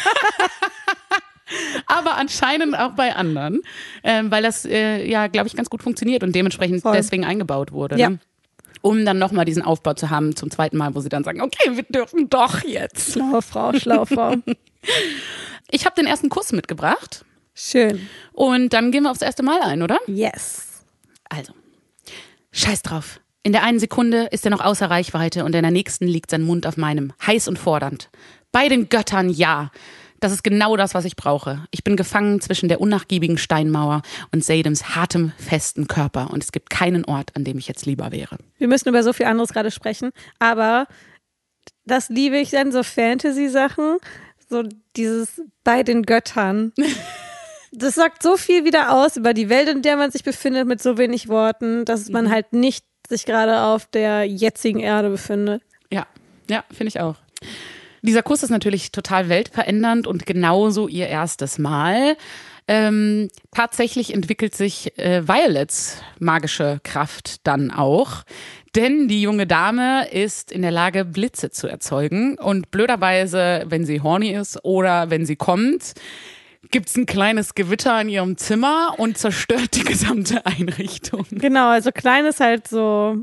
Speaker 1: Aber anscheinend auch bei anderen, ähm, weil das äh, ja, glaube ich, ganz gut funktioniert und dementsprechend
Speaker 2: Voll.
Speaker 1: deswegen eingebaut wurde.
Speaker 2: Ja.
Speaker 1: Ne? Um dann nochmal diesen Aufbau zu haben zum zweiten Mal, wo sie dann sagen, okay, wir dürfen doch jetzt.
Speaker 2: Schlaue Frau, schlaue Frau.
Speaker 1: Ich habe den ersten Kuss mitgebracht
Speaker 2: Schön.
Speaker 1: und dann gehen wir aufs erste Mal ein, oder?
Speaker 2: Yes.
Speaker 1: Also, scheiß drauf. In der einen Sekunde ist er noch außer Reichweite und in der nächsten liegt sein Mund auf meinem, heiß und fordernd. Bei den Göttern ja. Das ist genau das, was ich brauche. Ich bin gefangen zwischen der unnachgiebigen Steinmauer und Sadems hartem, festen Körper. Und es gibt keinen Ort, an dem ich jetzt lieber wäre.
Speaker 2: Wir müssen über so viel anderes gerade sprechen, aber das liebe ich an so Fantasy-Sachen, so dieses bei den Göttern. Das sagt so viel wieder aus über die Welt, in der man sich befindet, mit so wenig Worten, dass man halt nicht sich gerade auf der jetzigen Erde befindet.
Speaker 1: Ja, ja, finde ich auch. Dieser Kuss ist natürlich total weltverändernd und genauso ihr erstes Mal. Ähm, tatsächlich entwickelt sich äh, Violets magische Kraft dann auch, denn die junge Dame ist in der Lage, Blitze zu erzeugen und blöderweise, wenn sie horny ist oder wenn sie kommt, gibt's ein kleines Gewitter in ihrem Zimmer und zerstört die gesamte Einrichtung.
Speaker 2: Genau, also klein ist halt so,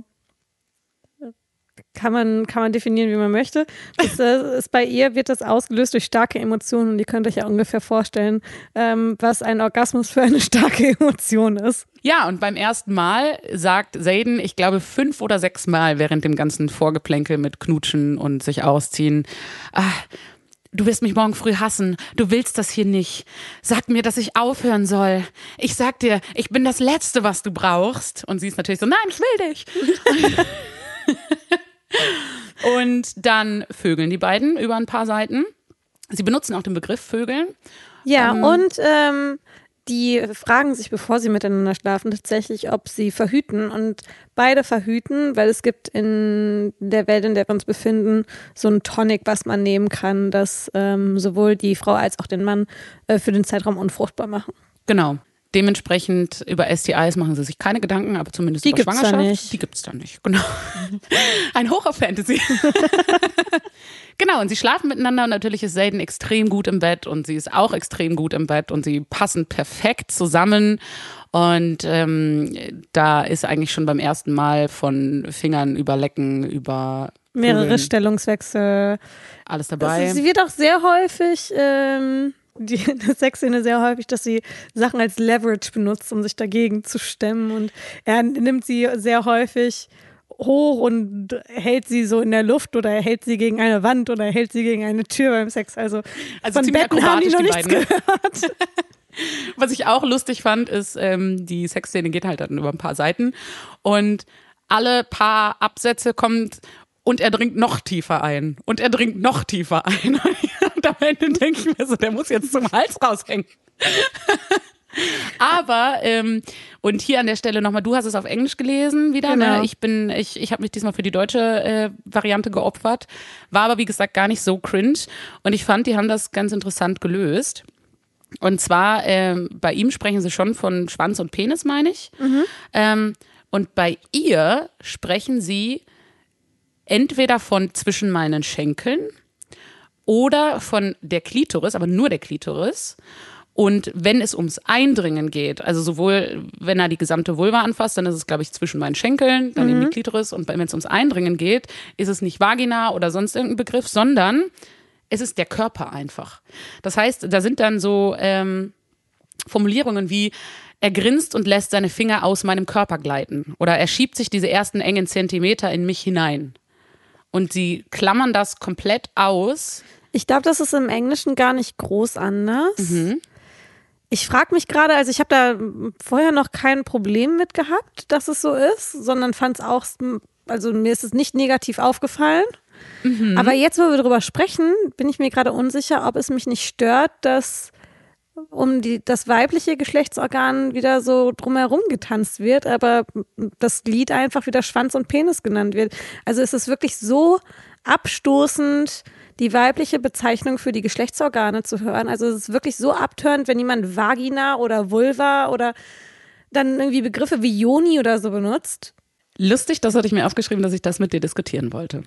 Speaker 2: kann man, kann man definieren, wie man möchte. Das äh, ist bei ihr wird das ausgelöst durch starke Emotionen und ihr könnt euch ja ungefähr vorstellen, ähm, was ein Orgasmus für eine starke Emotion ist.
Speaker 1: Ja, und beim ersten Mal sagt Xaden, ich glaube fünf oder sechs Mal während dem ganzen Vorgeplänkel mit Knutschen und sich ausziehen, ah, du wirst mich morgen früh hassen. Du willst das hier nicht. Sag mir, dass ich aufhören soll. Ich sag dir, ich bin das Letzte, was du brauchst. Und sie ist natürlich so, nein, ich will dich. Und dann vögeln die beiden über ein paar Seiten. Sie benutzen auch den Begriff Vögeln.
Speaker 2: Ja,
Speaker 1: ähm,
Speaker 2: und ähm, die fragen sich, bevor sie miteinander schlafen, tatsächlich, ob sie verhüten. Und beide verhüten, weil es gibt in der Welt, in der wir uns befinden, so ein Tonic, was man nehmen kann, das ähm, sowohl die Frau als auch den Mann äh, für den Zeitraum unfruchtbar machen.
Speaker 1: Genau. Dementsprechend über S T Is machen sie sich keine Gedanken, aber zumindest
Speaker 2: Die
Speaker 1: über
Speaker 2: gibt's
Speaker 1: Schwangerschaft.
Speaker 2: da nicht.
Speaker 1: Die gibt's da nicht, genau. Ein Hoch auf Fantasy. Genau, und sie schlafen miteinander und natürlich ist Xaden extrem gut im Bett und sie ist auch extrem gut im Bett und sie passen perfekt zusammen. Und ähm, da ist eigentlich schon beim ersten Mal von Fingern über Lecken, über
Speaker 2: Mehrere
Speaker 1: Vögeln,
Speaker 2: Stellungswechsel.
Speaker 1: alles dabei.
Speaker 2: Das, sie wird auch sehr häufig, ähm, die in der Sexszene sehr häufig, dass sie Sachen als Leverage benutzt, um sich dagegen zu stemmen. Und er nimmt sie sehr häufig hoch und hält sie so in der Luft oder er hält sie gegen eine Wand oder er hält sie gegen eine Tür beim Sex. Also,
Speaker 1: Also
Speaker 2: von
Speaker 1: ziemlich
Speaker 2: Betten haben die
Speaker 1: akrobatisch,
Speaker 2: noch
Speaker 1: die
Speaker 2: nichts
Speaker 1: beiden, ne?
Speaker 2: gehört.
Speaker 1: Was ich auch lustig fand, ist, ähm, die Sexszene geht halt dann über ein paar Seiten und alle paar Absätze kommt und er dringt noch tiefer ein und er dringt noch tiefer ein. Und am Ende denke ich mir so, der muss jetzt zum Hals raushängen. Aber, ähm, und hier an der Stelle nochmal, du hast es auf Englisch gelesen wieder,
Speaker 2: Genau.
Speaker 1: ne? Ich bin, ich, ich habe mich diesmal für die deutsche äh, Variante geopfert, war aber wie gesagt gar nicht so cringe und ich fand, die haben das ganz interessant gelöst. Und zwar, ähm, bei ihm sprechen sie schon von Schwanz und Penis, meine ich.
Speaker 2: Mhm.
Speaker 1: Ähm, und bei ihr sprechen sie entweder von zwischen meinen Schenkeln oder von der Klitoris, aber nur der Klitoris. Und wenn es ums Eindringen geht, also sowohl, wenn er die gesamte Vulva anfasst, dann ist es, glaube ich, zwischen meinen Schenkeln, dann
Speaker 2: Mhm.
Speaker 1: eben die Klitoris. Und wenn es ums Eindringen geht, ist es nicht Vagina oder sonst irgendein Begriff, sondern es ist der Körper einfach. Das heißt, da sind dann so ähm, Formulierungen wie, er grinst und lässt seine Finger aus meinem Körper gleiten. Oder er schiebt sich diese ersten engen Zentimeter in mich hinein. Und sie klammern das komplett aus.
Speaker 2: Ich glaube, das ist im Englischen gar nicht groß anders.
Speaker 1: Mhm.
Speaker 2: Ich frage mich gerade, also ich habe da vorher noch kein Problem mit gehabt, dass es so ist, sondern fand es auch, also mir ist es nicht negativ aufgefallen. Mhm. Aber jetzt, wo wir darüber sprechen, bin ich mir gerade unsicher, ob es mich nicht stört, dass um die, das weibliche Geschlechtsorgan wieder so drumherum getanzt wird, aber das Glied einfach wieder Schwanz und Penis genannt wird. Also es ist wirklich so abstoßend, die weibliche Bezeichnung für die Geschlechtsorgane zu hören. Also es ist wirklich so abtörend, wenn jemand Vagina oder Vulva oder dann irgendwie Begriffe wie Yoni oder so benutzt.
Speaker 1: Lustig, das hatte ich mir aufgeschrieben, dass ich das mit dir diskutieren wollte.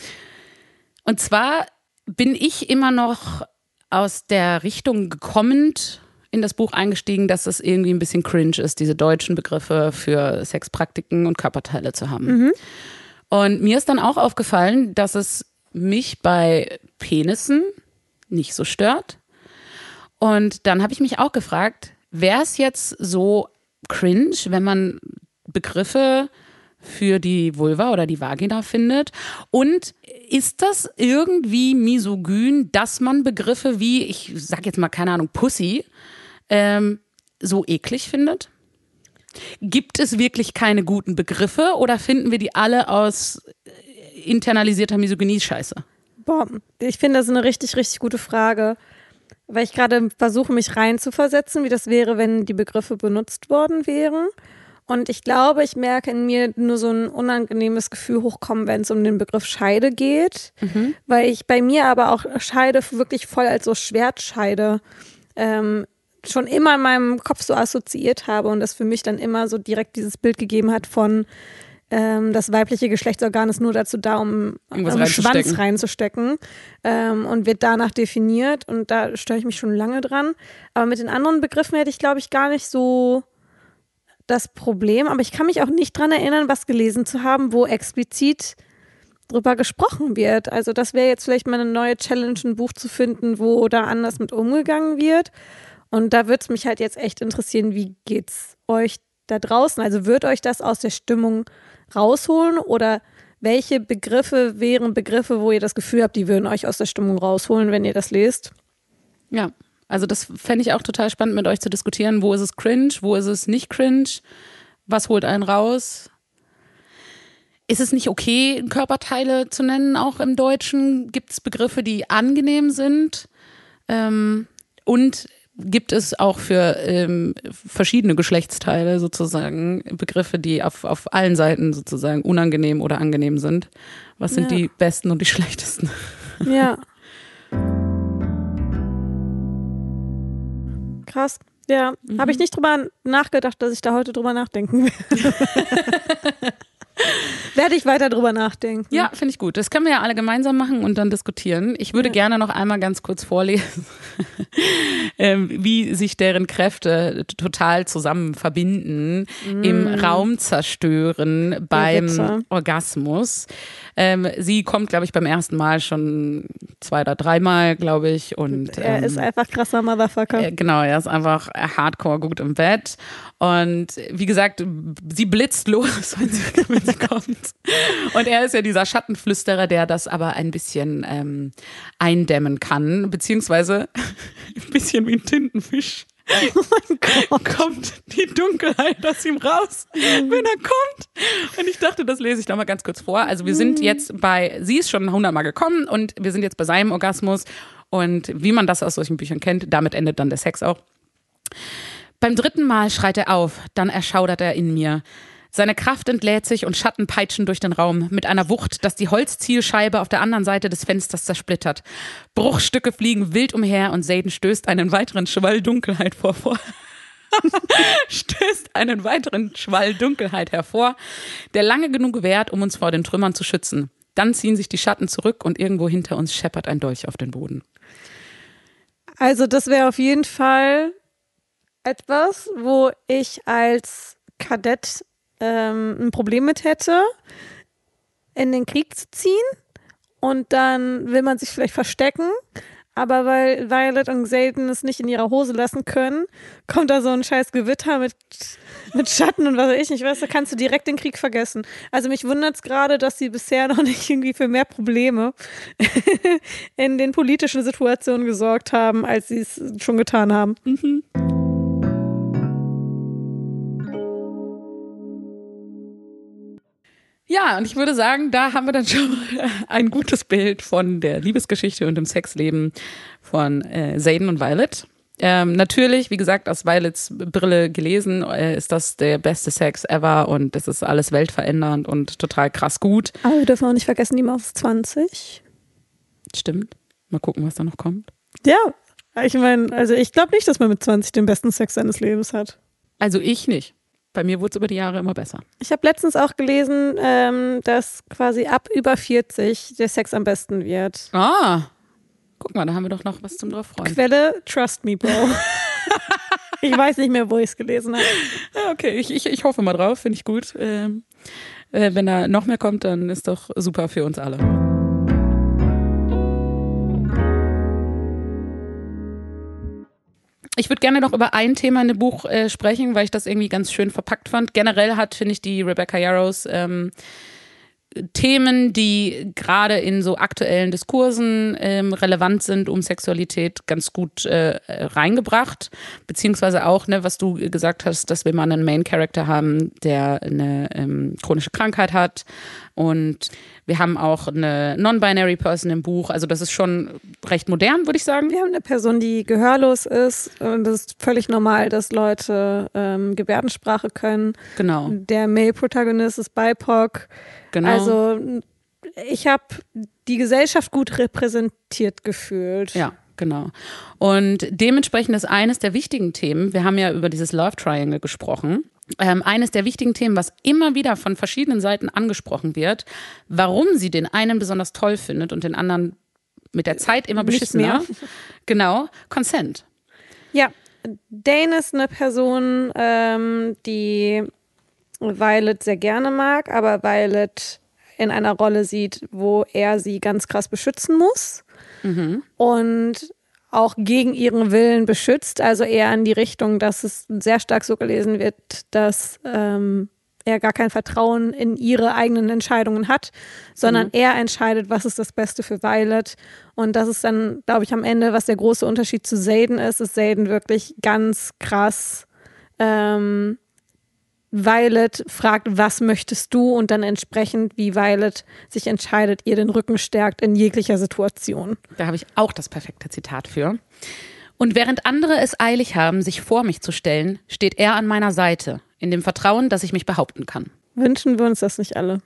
Speaker 1: Und zwar bin ich immer noch aus der Richtung gekommend in das Buch eingestiegen, dass es irgendwie ein bisschen cringe ist, diese deutschen Begriffe für Sexpraktiken und Körperteile zu haben. Mhm. Und mir ist dann auch aufgefallen, dass es mich bei Penissen nicht so stört. Und dann habe ich mich auch gefragt, wäre es jetzt so cringe, wenn man Begriffe für die Vulva oder die Vagina findet? Und ist das irgendwie misogyn, dass man Begriffe wie, ich sag jetzt mal, keine Ahnung, Pussy, ähm, so eklig findet? Gibt es wirklich keine guten Begriffe oder finden wir die alle aus internalisierter Misogynie-Scheiße?
Speaker 2: Boah, ich finde, das ist eine richtig, richtig gute Frage, weil ich gerade versuche, mich reinzuversetzen, wie das wäre, wenn die Begriffe benutzt worden wären. Und ich glaube, ich merke in mir nur so ein unangenehmes Gefühl hochkommen, wenn es um den Begriff Scheide geht, mhm. weil ich bei mir aber auch Scheide wirklich voll als so Schwertscheide ähm, schon immer in meinem Kopf so assoziiert habe und das für mich dann immer so direkt dieses Bild gegeben hat von ähm, das weibliche Geschlechtsorgan ist nur dazu da, um einen Schwanz reinzustecken ähm, und wird danach definiert und da störe ich mich schon lange dran. Aber mit den anderen Begriffen hätte ich, glaube ich, gar nicht so das Problem, aber ich kann mich auch nicht dran erinnern, was gelesen zu haben, wo explizit drüber gesprochen wird. Also das wäre jetzt vielleicht mal eine neue Challenge, ein Buch zu finden, wo da anders mit umgegangen wird. Und da würde es mich halt jetzt echt interessieren, wie geht's euch da draußen? Also wird euch das aus der Stimmung rausholen oder welche Begriffe wären Begriffe, wo ihr das Gefühl habt, die würden euch aus der Stimmung rausholen, wenn ihr das lest?
Speaker 1: Ja. Also das fände ich auch total spannend, mit euch zu diskutieren. Wo ist es cringe? Wo ist es nicht cringe? Was holt einen raus? Ist es nicht okay, Körperteile zu nennen, auch im Deutschen? Gibt es Begriffe, die angenehm sind? Ähm, und gibt es auch für ähm, verschiedene Geschlechtsteile sozusagen Begriffe, die auf, auf allen Seiten sozusagen unangenehm oder angenehm sind? Was sind ja. die besten und die schlechtesten?
Speaker 2: Ja. Krass. Ja, mhm. habe ich nicht drüber nachgedacht, dass ich da heute drüber nachdenken werde. Werde ich weiter drüber nachdenken.
Speaker 1: Ja, finde ich gut. Das können wir ja alle gemeinsam machen und dann diskutieren. Ich würde ja. gerne noch einmal ganz kurz vorlesen, ähm, wie sich deren Kräfte total zusammen verbinden mm. im Raum zerstören beim ja, Orgasmus. Ähm, sie kommt, glaube ich, beim ersten Mal schon zwei oder dreimal, glaube ich. Und,
Speaker 2: er
Speaker 1: ähm,
Speaker 2: ist einfach krasser Motherfucker.
Speaker 1: Äh, genau, er ist einfach hardcore gut im Bett. Und wie gesagt, sie blitzt los, wenn sie, wenn sie kommt. Und er ist ja dieser Schattenflüsterer, der das aber ein bisschen ähm, eindämmen kann, beziehungsweise ein bisschen wie ein Tintenfisch.
Speaker 2: Oh mein Gott.
Speaker 1: Kommt die Dunkelheit aus ihm raus, wenn er kommt. Und ich dachte, das lese ich da mal ganz kurz vor. Also wir sind jetzt bei, sie ist schon hundertmal gekommen und wir sind jetzt bei seinem Orgasmus. Und wie man das aus solchen Büchern kennt, damit endet dann der Sex auch. Beim dritten Mal schreit er auf, dann erschaudert er in mir. Seine Kraft entlädt sich und Schatten peitschen durch den Raum mit einer Wucht, dass die Holzzielscheibe auf der anderen Seite des Fensters zersplittert. Bruchstücke fliegen wild umher und Xaden stößt einen weiteren Schwall Dunkelheit vor. stößt einen weiteren Schwall Dunkelheit hervor, der lange genug währt, um uns vor den Trümmern zu schützen. Dann ziehen sich die Schatten zurück und irgendwo hinter uns scheppert ein Dolch auf den Boden.
Speaker 2: Also das wäre auf jeden Fall etwas, wo ich als Kadett ähm, ein Problem mit hätte, in den Krieg zu ziehen und dann will man sich vielleicht verstecken, aber weil Violet und Xaden es nicht in ihrer Hose lassen können, kommt da so ein scheiß Gewitter mit, mit Schatten und was weiß ich nicht, weißt du, kannst du direkt den Krieg vergessen. Also mich wundert es gerade, dass sie bisher noch nicht irgendwie für mehr Probleme in den politischen Situationen gesorgt haben, als sie es schon getan haben.
Speaker 1: Mhm. Ja, und ich würde sagen, da haben wir dann schon mal ein gutes Bild von der Liebesgeschichte und dem Sexleben von äh, Xaden und Violet. Ähm, natürlich, wie gesagt, aus Violets Brille gelesen, äh, ist das der beste Sex ever und es ist alles weltverändernd und total krass gut.
Speaker 2: Aber wir dürfen auch nicht vergessen, die Maus ist zwanzig.
Speaker 1: Stimmt. Mal gucken, was da noch kommt.
Speaker 2: Ja, ich meine, also ich glaube nicht, dass man mit zwanzig den besten Sex seines Lebens hat.
Speaker 1: Also ich nicht. Bei mir wurde es über die Jahre immer besser.
Speaker 2: Ich habe letztens auch gelesen, ähm, dass quasi ab über vierzig der Sex am besten wird.
Speaker 1: Ah, guck mal, da haben wir doch noch was zum drauf freuen.
Speaker 2: Quelle, trust me, Bro. Ich weiß nicht mehr, wo ich es gelesen habe.
Speaker 1: Ja, okay, ich, ich, ich hoffe mal drauf, finde ich gut. Ähm, äh, wenn da noch mehr kommt, dann ist doch super für uns alle. Ich würde gerne noch über ein Thema in dem Buch äh, sprechen, weil ich das irgendwie ganz schön verpackt fand. Generell hat, finde ich, die Rebecca Yarros ähm, Themen, die gerade in so aktuellen Diskursen ähm, relevant sind, um Sexualität ganz gut äh, reingebracht. Beziehungsweise auch, ne, was du gesagt hast, dass wir mal einen Main-Character haben, der eine ähm, chronische Krankheit hat. Und wir haben auch eine non-binary Person im Buch. Also das ist schon recht modern, würde ich sagen.
Speaker 2: Wir haben eine Person, die gehörlos ist. Und das ist völlig normal, dass Leute ähm, Gebärdensprache können.
Speaker 1: Genau.
Speaker 2: Der Male-Protagonist ist B I P O C.
Speaker 1: Genau.
Speaker 2: Also ich habe die Gesellschaft gut repräsentiert gefühlt.
Speaker 1: Ja, genau. Und dementsprechend ist eines der wichtigen Themen, wir haben ja über dieses Love Triangle gesprochen, ähm, eines der wichtigen Themen, was immer wieder von verschiedenen Seiten angesprochen wird, warum sie den einen besonders toll findet und den anderen mit der Zeit immer
Speaker 2: Nicht
Speaker 1: beschissener.
Speaker 2: mehr.
Speaker 1: Genau, Consent.
Speaker 2: Ja, Dane ist eine Person, ähm, die Violet sehr gerne mag, aber Violet in einer Rolle sieht, wo er sie ganz krass beschützen muss
Speaker 1: Mhm.
Speaker 2: und auch gegen ihren Willen beschützt, also eher in die Richtung, dass es sehr stark so gelesen wird, dass ähm, er gar kein Vertrauen in ihre eigenen Entscheidungen hat, sondern
Speaker 1: Mhm.
Speaker 2: er entscheidet, was ist das Beste für Violet. Und das ist dann, glaube ich, am Ende, was der große Unterschied zu Xaden ist, ist Xaden wirklich ganz krass ähm, Violet fragt, was möchtest du? Und dann entsprechend, wie Violet sich entscheidet, ihr den Rücken stärkt in jeglicher Situation.
Speaker 1: Da habe ich auch das perfekte Zitat für. Und während andere es eilig haben, sich vor mich zu stellen, steht er an meiner Seite, in dem Vertrauen, dass ich mich behaupten kann.
Speaker 2: Wünschen wir uns das nicht alle?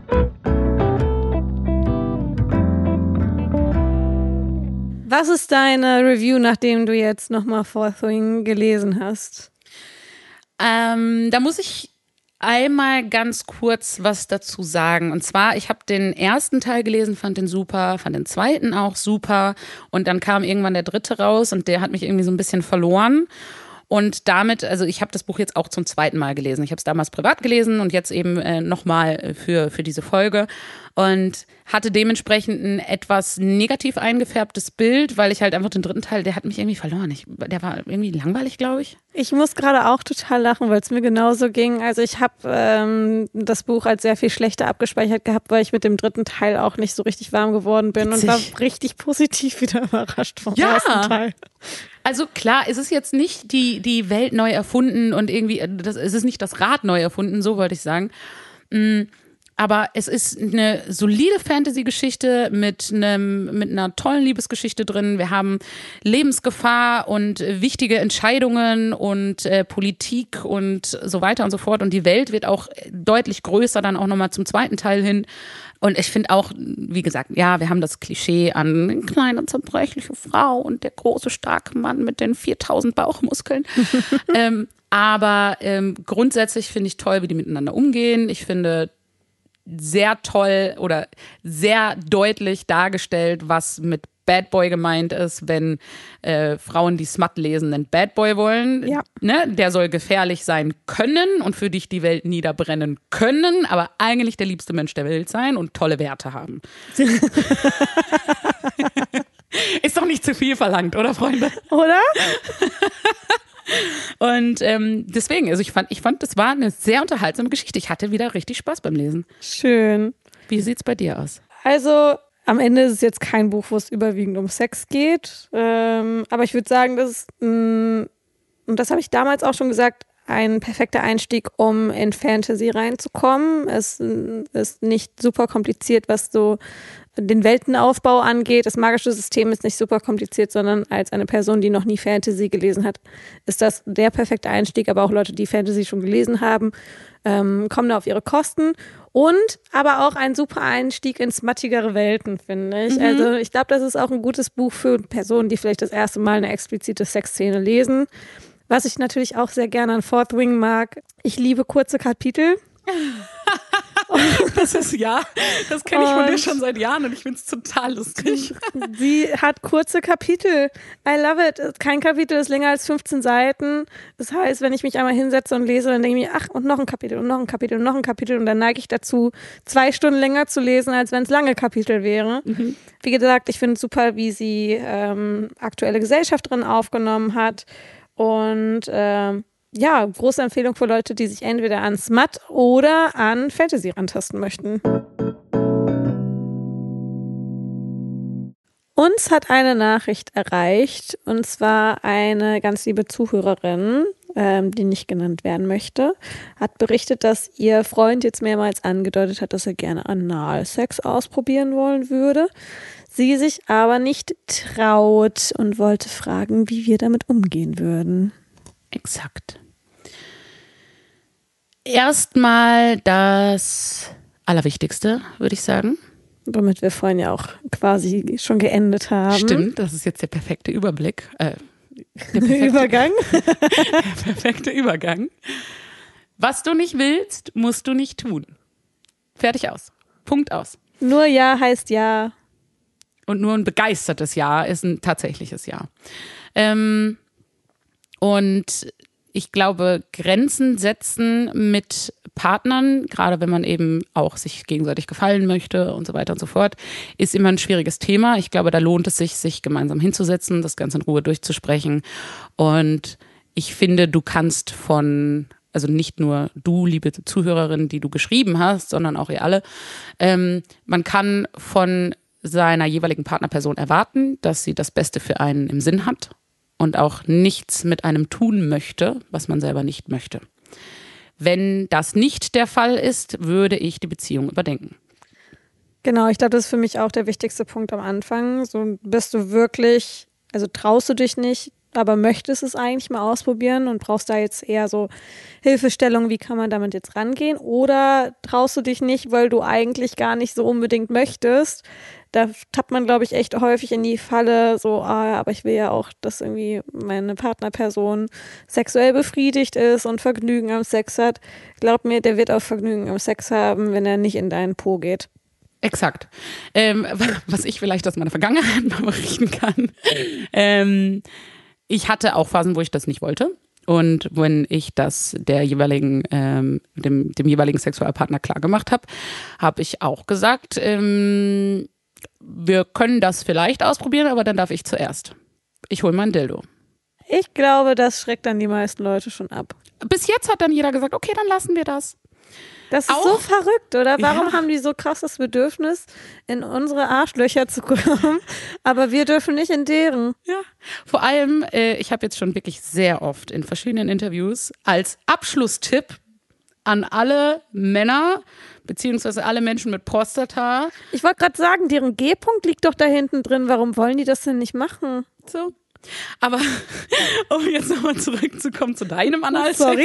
Speaker 2: Was ist deine Review, nachdem du jetzt nochmal Fourth Wing gelesen hast?
Speaker 1: Ähm, da muss ich einmal ganz kurz was dazu sagen. Und zwar, ich habe den ersten Teil gelesen, fand den super, fand den zweiten auch super. Und dann kam irgendwann der dritte raus und der hat mich irgendwie so ein bisschen verloren. Und damit, also ich habe das Buch jetzt auch zum zweiten Mal gelesen. Ich habe es damals privat gelesen und jetzt eben äh, nochmal für, für diese Folge. Und hatte dementsprechend ein etwas negativ eingefärbtes Bild, weil ich halt einfach den dritten Teil, der hat mich irgendwie verloren. Ich, der war irgendwie langweilig, glaube ich.
Speaker 2: Ich muss gerade auch total lachen, weil es mir genauso ging. Also ich habe ähm, das Buch als sehr viel schlechter abgespeichert gehabt, weil ich mit dem dritten Teil auch nicht so richtig warm geworden bin.
Speaker 1: Witzig.
Speaker 2: Und war richtig positiv wieder überrascht vom
Speaker 1: Ja.
Speaker 2: ersten Teil.
Speaker 1: Also klar, es ist jetzt nicht die, die Welt neu erfunden und irgendwie, das, es ist nicht das Rad neu erfunden, so wollte ich sagen. Mm, aber es ist eine solide Fantasy-Geschichte mit einem, mit einer tollen Liebesgeschichte drin. Wir haben Lebensgefahr und wichtige Entscheidungen und äh, Politik und so weiter und so fort. Und die Welt wird auch deutlich größer dann auch nochmal zum zweiten Teil hin. Und ich finde auch, wie gesagt, ja, wir haben das Klischee an eine kleine, zerbrechliche Frau und der große, starke Mann mit den viertausend Bauchmuskeln. ähm, aber ähm, grundsätzlich finde ich toll, wie die miteinander umgehen. Ich finde sehr toll oder sehr deutlich dargestellt, was mit Bad Boy gemeint ist, wenn äh, Frauen, die Smut lesen, einen Bad Boy wollen.
Speaker 2: Ja.
Speaker 1: Ne? Der soll gefährlich sein können und für dich die Welt niederbrennen können, aber eigentlich der liebste Mensch der Welt sein und tolle Werte haben. Ist doch nicht zu viel verlangt, oder Freunde?
Speaker 2: Oder?
Speaker 1: Und ähm, deswegen, also ich fand, ich fand, das war eine sehr unterhaltsame Geschichte. Ich hatte wieder richtig Spaß beim Lesen.
Speaker 2: Schön.
Speaker 1: Wie sieht's bei dir aus?
Speaker 2: Also am Ende ist es jetzt kein Buch, wo es überwiegend um Sex geht. Ähm, aber ich würde sagen, das ist, mh, und das habe ich damals auch schon gesagt, ein perfekter Einstieg, um in Fantasy reinzukommen. Es ist nicht super kompliziert, was so den Weltenaufbau angeht. Das magische System ist nicht super kompliziert, sondern als eine Person, die noch nie Fantasy gelesen hat, ist das der perfekte Einstieg. Aber auch Leute, die Fantasy schon gelesen haben, ähm, kommen da auf ihre Kosten. Und aber auch ein super Einstieg in smattigere Welten, finde ich. Mhm. Also ich glaube, das ist auch ein gutes Buch für Personen, die vielleicht das erste Mal eine explizite Sexszene lesen. Was ich natürlich auch sehr gerne an Fourth Wing mag. Ich liebe kurze Kapitel.
Speaker 1: Das ist, ja, das kenne ich von dir schon seit Jahren und ich finde es total lustig.
Speaker 2: Sie hat kurze Kapitel. I love it. Kein Kapitel ist länger als fünfzehn Seiten. Das heißt, wenn ich mich einmal hinsetze und lese, dann denke ich mir, ach, und noch ein Kapitel und noch ein Kapitel und noch ein Kapitel und dann neige ich dazu, zwei Stunden länger zu lesen, als wenn es lange Kapitel wäre. Mhm. Wie gesagt, ich finde es super, wie sie ähm, aktuelle Gesellschaft drin aufgenommen hat und ähm, ja, große Empfehlung für Leute, die sich entweder an Smut oder an Fantasy rantasten möchten. Uns hat eine Nachricht erreicht, und zwar eine ganz liebe Zuhörerin, ähm, die nicht genannt werden möchte, hat berichtet, dass ihr Freund jetzt mehrmals angedeutet hat, dass er gerne Analsex ausprobieren wollen würde, sie sich aber nicht traut und wollte fragen, wie wir damit umgehen würden.
Speaker 1: Exakt. Erstmal das Allerwichtigste, würde ich sagen.
Speaker 2: Womit wir vorhin ja auch quasi schon geendet haben.
Speaker 1: Stimmt, das ist jetzt der perfekte Überblick. Äh,
Speaker 2: der perfekte, Übergang.
Speaker 1: Der perfekte Übergang. Was du nicht willst, musst du nicht tun. Fertig aus. Punkt aus.
Speaker 2: Nur Ja heißt Ja.
Speaker 1: Und nur ein begeistertes Ja ist ein tatsächliches Ja. Ähm, und ich glaube, Grenzen setzen mit Partnern, gerade wenn man eben auch sich gegenseitig gefallen möchte und so weiter und so fort, ist immer ein schwieriges Thema. Ich glaube, da lohnt es sich, sich gemeinsam hinzusetzen, das Ganze in Ruhe durchzusprechen. Und ich finde, du kannst von, also nicht nur du, liebe Zuhörerin, die du geschrieben hast, sondern auch ihr alle, ähm, man kann von seiner jeweiligen Partnerperson erwarten, dass sie das Beste für einen im Sinn hat und auch nichts mit einem tun möchte, was man selber nicht möchte. Wenn das nicht der Fall ist, würde ich die Beziehung überdenken.
Speaker 2: Genau, ich glaube, das ist für mich auch der wichtigste Punkt am Anfang. So bist du wirklich, also traust du dich nicht, aber möchtest es eigentlich mal ausprobieren und brauchst da jetzt eher so Hilfestellung, wie kann man damit jetzt rangehen? Oder traust du dich nicht, weil du eigentlich gar nicht so unbedingt möchtest? Da tappt man, glaube ich, echt häufig in die Falle, so, ah, aber ich will ja auch, dass irgendwie meine Partnerperson sexuell befriedigt ist und Vergnügen am Sex hat. Glaub mir, der wird auch Vergnügen am Sex haben, wenn er nicht in deinen Po geht.
Speaker 1: Exakt. Ähm, was ich vielleicht aus meiner Vergangenheit mal berichten kann. ähm, ich hatte auch Phasen, wo ich das nicht wollte. Und wenn ich das der jeweiligen, ähm, dem, dem jeweiligen Sexualpartner klargemacht habe, habe ich auch gesagt, ähm, wir können das vielleicht ausprobieren, aber dann darf ich zuerst. Ich hole mein Dildo.
Speaker 2: Ich glaube, das schreckt dann die meisten Leute schon ab.
Speaker 1: Bis jetzt hat dann jeder gesagt, okay, dann lassen wir das.
Speaker 2: Das ist auch so verrückt, oder? Warum ja. haben die so krass das Bedürfnis, in unsere Arschlöcher zu kommen, aber wir dürfen nicht in deren?
Speaker 1: Ja, vor allem, äh, ich habe jetzt schon wirklich sehr oft in verschiedenen Interviews als Abschlusstipp an alle Männer, beziehungsweise alle Menschen mit Prostata.
Speaker 2: Ich wollte gerade sagen, deren G-Punkt liegt doch da hinten drin. Warum wollen die das denn nicht machen?
Speaker 1: So. Aber um jetzt nochmal zurückzukommen zu deinem Analsex.
Speaker 2: Sorry.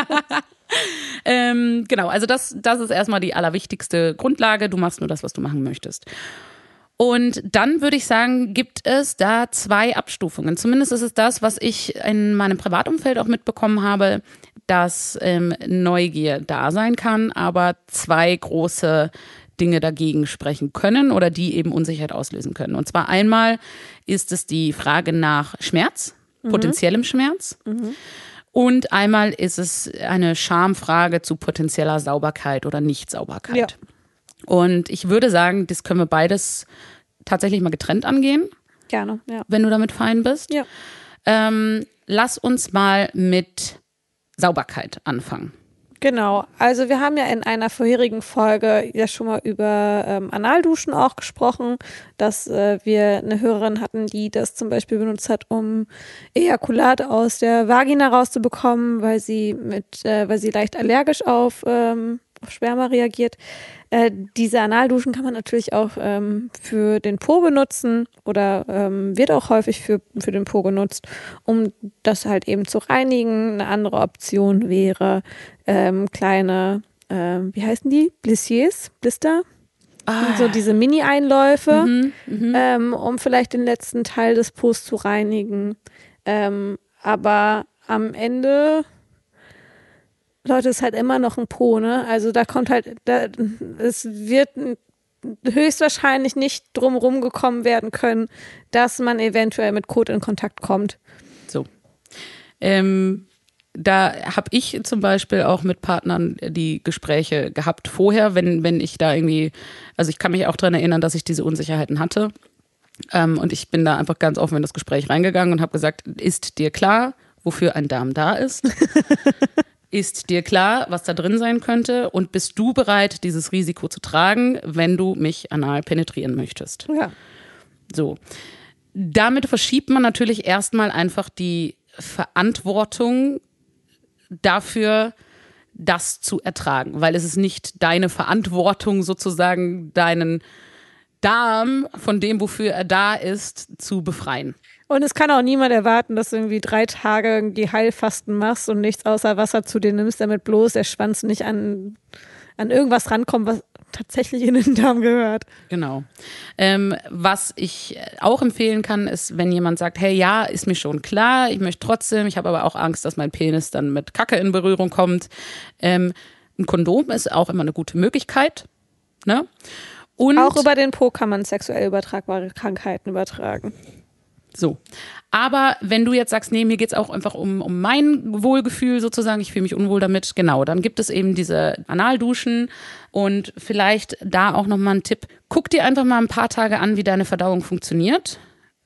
Speaker 1: ähm, genau, also das, das ist erstmal die allerwichtigste Grundlage. Du machst nur das, was du machen möchtest. Und dann würde ich sagen, gibt es da zwei Abstufungen. Zumindest ist es das, was ich in meinem Privatumfeld auch mitbekommen habe, dass ähm, Neugier da sein kann, aber zwei große Dinge dagegen sprechen können oder die eben Unsicherheit auslösen können. Und zwar einmal ist es die Frage nach Schmerz, mhm. potenziellem Schmerz. Mhm. Und einmal ist es eine Schamfrage zu potenzieller Sauberkeit oder Nichtsauberkeit. Ja. Und ich würde sagen, das können wir beides tatsächlich mal getrennt angehen.
Speaker 2: Gerne, ja.
Speaker 1: Wenn du damit fein bist.
Speaker 2: Ja.
Speaker 1: Ähm, lass uns mal mit Sauberkeit anfangen.
Speaker 2: Genau, also wir haben ja in einer vorherigen Folge ja schon mal über ähm, Analduschen auch gesprochen, dass äh, wir eine Hörerin hatten, die das zum Beispiel benutzt hat, um Ejakulat aus der Vagina rauszubekommen, weil sie mit, äh, weil sie leicht allergisch auf, ähm, auf Sperma reagiert. Äh, diese Analduschen kann man natürlich auch ähm, für den Po benutzen oder ähm, wird auch häufig für, für den Po genutzt, um das halt eben zu reinigen. Eine andere Option wäre ähm, kleine, äh, wie heißen die? Blissiers? Blister?
Speaker 1: Ah.
Speaker 2: So diese Mini-Einläufe,
Speaker 1: Mhm, mhm.
Speaker 2: ähm, um vielleicht den letzten Teil des Pos zu reinigen. Ähm, aber am Ende, Leute, ist halt immer noch ein Po, ne? Also da kommt halt, da, es wird höchstwahrscheinlich nicht drumherum gekommen werden können, dass man eventuell mit Kot in Kontakt kommt.
Speaker 1: So. Ähm, da habe ich zum Beispiel auch mit Partnern die Gespräche gehabt vorher, wenn, wenn ich da irgendwie, also ich kann mich auch daran erinnern, dass ich diese Unsicherheiten hatte. Ähm, und ich bin da einfach ganz offen in das Gespräch reingegangen und habe gesagt, ist dir klar, wofür ein Darm da ist? Ist dir klar, was da drin sein könnte? Und bist du bereit, dieses Risiko zu tragen, wenn du mich anal penetrieren möchtest?
Speaker 2: Ja.
Speaker 1: So. Damit verschiebt man natürlich erstmal einfach die Verantwortung dafür, das zu ertragen. Weil es ist nicht deine Verantwortung, sozusagen deinen Darm von dem, wofür er da ist, zu befreien.
Speaker 2: Und es kann auch niemand erwarten, dass du irgendwie drei Tage irgendwie Heilfasten machst und nichts außer Wasser zu dir nimmst, damit bloß der Schwanz nicht an, an irgendwas rankommt, was tatsächlich in den Darm gehört.
Speaker 1: Genau. Ähm, was ich auch empfehlen kann, ist, wenn jemand sagt, hey, ja, ist mir schon klar, ich möchte trotzdem, ich habe aber auch Angst, dass mein Penis dann mit Kacke in Berührung kommt. Ähm, ein Kondom ist auch immer eine gute Möglichkeit. Ne? Und
Speaker 2: auch über den Po kann man sexuell übertragbare Krankheiten übertragen.
Speaker 1: So. Aber wenn du jetzt sagst, nee, mir geht's auch einfach um, um mein Wohlgefühl sozusagen, ich fühle mich unwohl damit, genau, dann gibt es eben diese Analduschen und vielleicht da auch nochmal ein Tipp. Guck dir einfach mal ein paar Tage an, wie deine Verdauung funktioniert.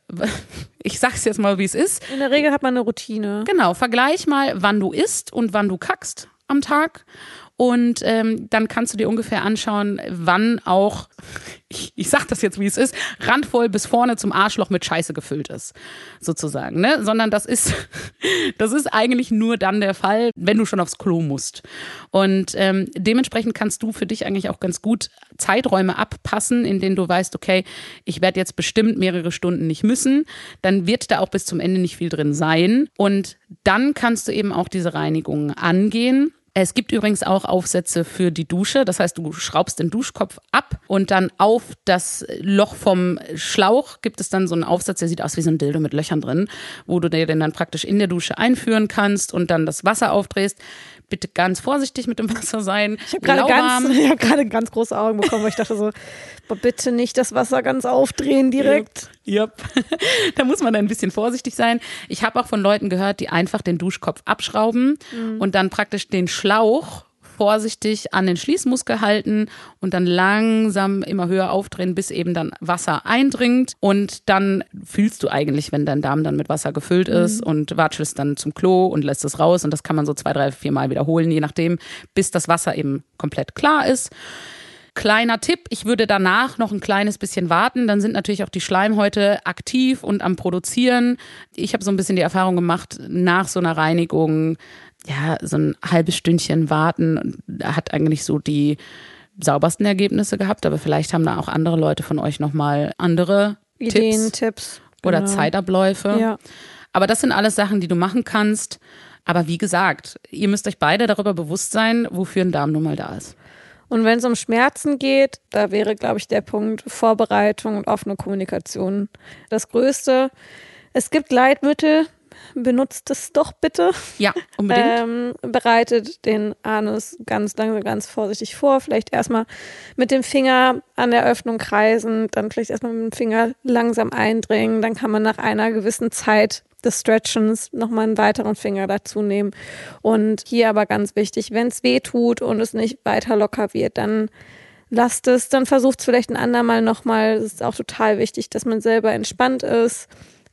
Speaker 1: Ich sag's jetzt mal, wie es ist.
Speaker 2: In der Regel hat man eine Routine.
Speaker 1: Genau, vergleich mal, wann du isst und wann du kackst am Tag. Und ähm, dann kannst du dir ungefähr anschauen, wann auch, ich, ich sag das jetzt, wie es ist, randvoll bis vorne zum Arschloch mit Scheiße gefüllt ist, sozusagen, ne? Sondern das ist, das ist eigentlich nur dann der Fall, wenn du schon aufs Klo musst. Und ähm, dementsprechend kannst du für dich eigentlich auch ganz gut Zeiträume abpassen, in denen du weißt, okay, ich werde jetzt bestimmt mehrere Stunden nicht müssen, dann wird da auch bis zum Ende nicht viel drin sein. Und dann kannst du eben auch diese Reinigungen angehen. Es gibt übrigens auch Aufsätze für die Dusche. Das heißt, du schraubst den Duschkopf ab und dann auf das Loch vom Schlauch gibt es dann so einen Aufsatz, der sieht aus wie so ein Dildo mit Löchern drin, wo du den dann praktisch in der Dusche einführen kannst und dann das Wasser aufdrehst. Bitte ganz vorsichtig mit dem Wasser sein.
Speaker 2: Ich habe gerade ganz, ich hab gerade ganz große Augen bekommen, weil ich dachte so, bitte nicht das Wasser ganz aufdrehen direkt.
Speaker 1: Yep. Yep. Da muss man ein bisschen vorsichtig sein. Ich habe auch von Leuten gehört, die einfach den Duschkopf abschrauben mhm. und dann praktisch den Schlauch vorsichtig an den Schließmuskel halten und dann langsam immer höher aufdrehen, bis eben dann Wasser eindringt. Und dann fühlst du eigentlich, wenn dein Darm dann mit Wasser gefüllt ist mhm. und watschelst dann zum Klo und lässt es raus. Und das kann man so zwei, drei, vier Mal wiederholen, je nachdem, bis das Wasser eben komplett klar ist. Kleiner Tipp, ich würde danach noch ein kleines bisschen warten, dann sind natürlich auch die Schleimhäute aktiv und am Produzieren. Ich habe so ein bisschen die Erfahrung gemacht, nach so einer Reinigung, ja, so ein halbes Stündchen warten, hat eigentlich so die saubersten Ergebnisse gehabt, aber vielleicht haben da auch andere Leute von euch nochmal andere
Speaker 2: Ideen,
Speaker 1: Tipps,
Speaker 2: Tipps
Speaker 1: oder
Speaker 2: genau.
Speaker 1: Zeitabläufe.
Speaker 2: Ja.
Speaker 1: Aber das sind alles Sachen, die du machen kannst. Aber wie gesagt, ihr müsst euch beide darüber bewusst sein, wofür ein Darm nun mal da ist.
Speaker 2: Und wenn es um Schmerzen geht, da wäre, glaube ich, der Punkt Vorbereitung und offene Kommunikation das Größte. Es gibt Leitmittel, benutzt es doch bitte.
Speaker 1: Ja, unbedingt.
Speaker 2: Ähm, bereitet den Anus ganz langsam, ganz vorsichtig vor. Vielleicht erstmal mit dem Finger an der Öffnung kreisen, dann vielleicht erstmal mit dem Finger langsam eindringen. Dann kann man nach einer gewissen Zeit des Stretchens nochmal einen weiteren Finger dazu nehmen. Und hier aber ganz wichtig, wenn es weh tut und es nicht weiter locker wird, dann lasst es, dann versucht es vielleicht ein andermal nochmal. Es ist auch total wichtig, dass man selber entspannt ist.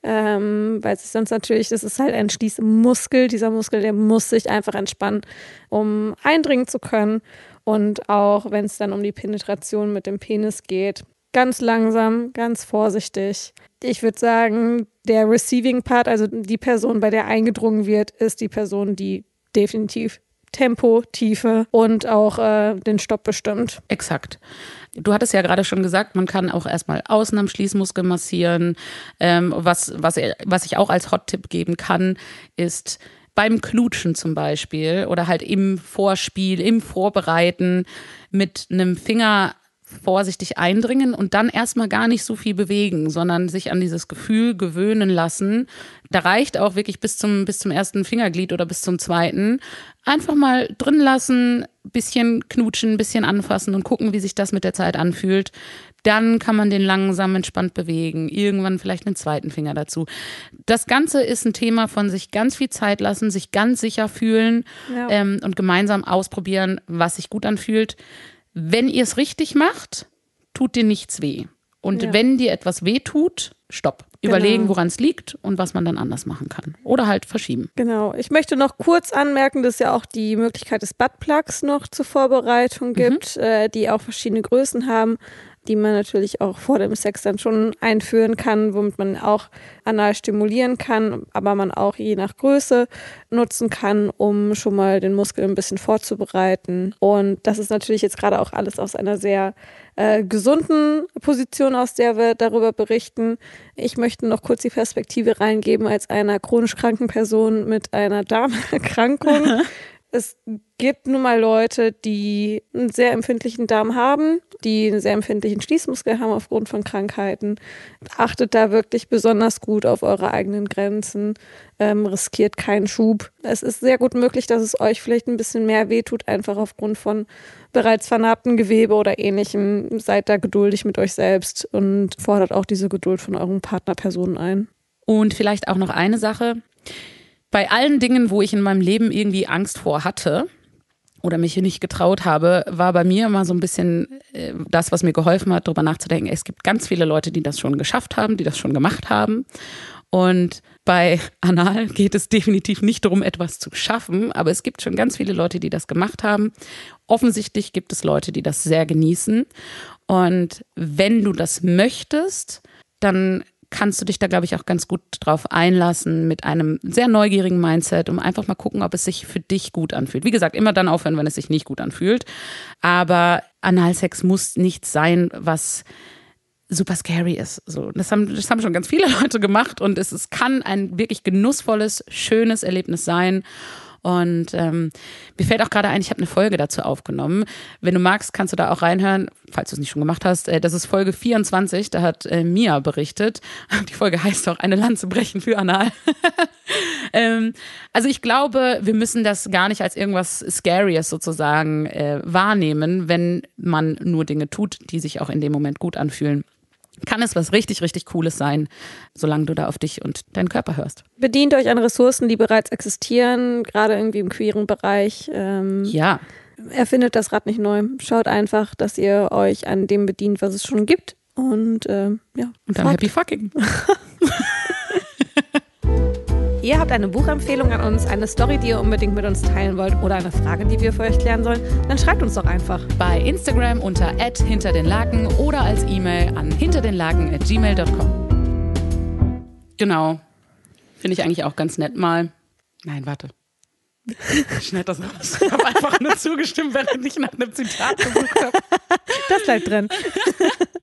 Speaker 2: ähm, weil es sonst natürlich, das ist halt ein Schließmuskel. Dieser Muskel, der muss sich einfach entspannen, um eindringen zu können. Und auch wenn es dann um die Penetration mit dem Penis geht, ganz langsam, ganz vorsichtig. Ich würde sagen, der Receiving Part, also die Person, bei der eingedrungen wird, ist die Person, die definitiv Tempo, Tiefe und auch äh, den Stopp bestimmt.
Speaker 1: Exakt. Du hattest ja gerade schon gesagt, man kann auch erstmal außen am Schließmuskel massieren. Ähm, was, was, was ich auch als Hot-Tipp geben kann, ist beim Knutschen zum Beispiel oder halt im Vorspiel, im Vorbereiten mit einem Finger vorsichtig eindringen und dann erstmal gar nicht so viel bewegen, sondern sich an dieses Gefühl gewöhnen lassen. Da reicht auch wirklich bis zum, bis zum ersten Fingerglied oder bis zum zweiten. Einfach mal drin lassen, bisschen knutschen, bisschen anfassen und gucken, wie sich das mit der Zeit anfühlt. Dann kann man den langsam entspannt bewegen. Irgendwann vielleicht einen zweiten Finger dazu. Das Ganze ist ein Thema von sich ganz viel Zeit lassen, sich ganz sicher fühlen ja. ähm, und gemeinsam ausprobieren, was sich gut anfühlt. Wenn ihr es richtig macht, tut dir nichts weh. Und ja. wenn dir etwas weh tut, stopp. Genau. Überlegen, woran es liegt und was man dann anders machen kann. Oder halt verschieben.
Speaker 2: Genau. Ich möchte noch kurz anmerken, dass es ja auch die Möglichkeit des Buttplugs noch zur Vorbereitung gibt, mhm. äh, die auch verschiedene Größen haben, die man natürlich auch vor dem Sex dann schon einführen kann, womit man auch anal stimulieren kann, aber man auch je nach Größe nutzen kann, um schon mal den Muskel ein bisschen vorzubereiten. Und das ist natürlich jetzt gerade auch alles aus einer sehr äh, gesunden Position, aus der wir darüber berichten. Ich möchte noch kurz die Perspektive reingeben als einer chronisch kranken Person mit einer Darmerkrankung. Es gibt nun mal Leute, die einen sehr empfindlichen Darm haben, die einen sehr empfindlichen Schließmuskel haben aufgrund von Krankheiten. Achtet da wirklich besonders gut auf eure eigenen Grenzen, ähm, riskiert keinen Schub. Es ist sehr gut möglich, dass es euch vielleicht ein bisschen mehr wehtut, einfach aufgrund von bereits vernarbtem Gewebe oder Ähnlichem. Seid da geduldig mit euch selbst und fordert auch diese Geduld von euren Partnerpersonen ein.
Speaker 1: Und vielleicht auch noch eine Sache. Bei allen Dingen, wo ich in meinem Leben irgendwie Angst vor hatte oder mich nicht getraut habe, war bei mir immer so ein bisschen äh, das, was mir geholfen hat, darüber nachzudenken. Es gibt ganz viele Leute, die das schon geschafft haben, die das schon gemacht haben. Und bei Anal geht es definitiv nicht darum, etwas zu schaffen, aber es gibt schon ganz viele Leute, die das gemacht haben. Offensichtlich gibt es Leute, die das sehr genießen. Und wenn du das möchtest, dann kannst du dich da, glaube ich, auch ganz gut drauf einlassen mit einem sehr neugierigen Mindset, um einfach mal gucken, ob es sich für dich gut anfühlt. Wie gesagt, immer dann aufhören, wenn es sich nicht gut anfühlt. Aber Analsex muss nichts sein, was super scary ist. So, das haben, das haben schon ganz viele Leute gemacht und es, es kann ein wirklich genussvolles, schönes Erlebnis sein. Und ähm, mir fällt auch gerade ein, ich habe eine Folge dazu aufgenommen. Wenn du magst, kannst du da auch reinhören, falls du es nicht schon gemacht hast. Äh, das ist Folge vierundzwanzig, da hat äh, Mia berichtet. Die Folge heißt auch Eine Lanze brechen für Anal. ähm, also ich glaube, wir müssen das gar nicht als irgendwas Scaryes sozusagen äh, wahrnehmen, wenn man nur Dinge tut, die sich auch in dem Moment gut anfühlen. Kann es was richtig, richtig Cooles sein, solange du da auf dich und deinen Körper hörst.
Speaker 2: Bedient euch an Ressourcen, die bereits existieren, gerade irgendwie im queeren Bereich. Ähm,
Speaker 1: ja.
Speaker 2: Erfindet das Rad nicht neu. Schaut einfach, dass ihr euch an dem bedient, was es schon gibt. Und ähm, ja.
Speaker 1: Und dann fuck. Happy fucking.
Speaker 2: Ihr habt eine Buchempfehlung an uns, eine Story, die ihr unbedingt mit uns teilen wollt oder eine Frage, die wir für euch klären sollen, dann schreibt uns doch einfach.
Speaker 1: Bei Instagram unter at hinter den Laken oder als E-Mail an hinterdenlaken at gmail dot com. Genau. Finde ich eigentlich auch ganz nett mal. Nein, warte. Schneid das raus. Ich habe einfach nur zugestimmt, während ich nach einem Zitat gesucht habe.
Speaker 2: Das bleibt drin.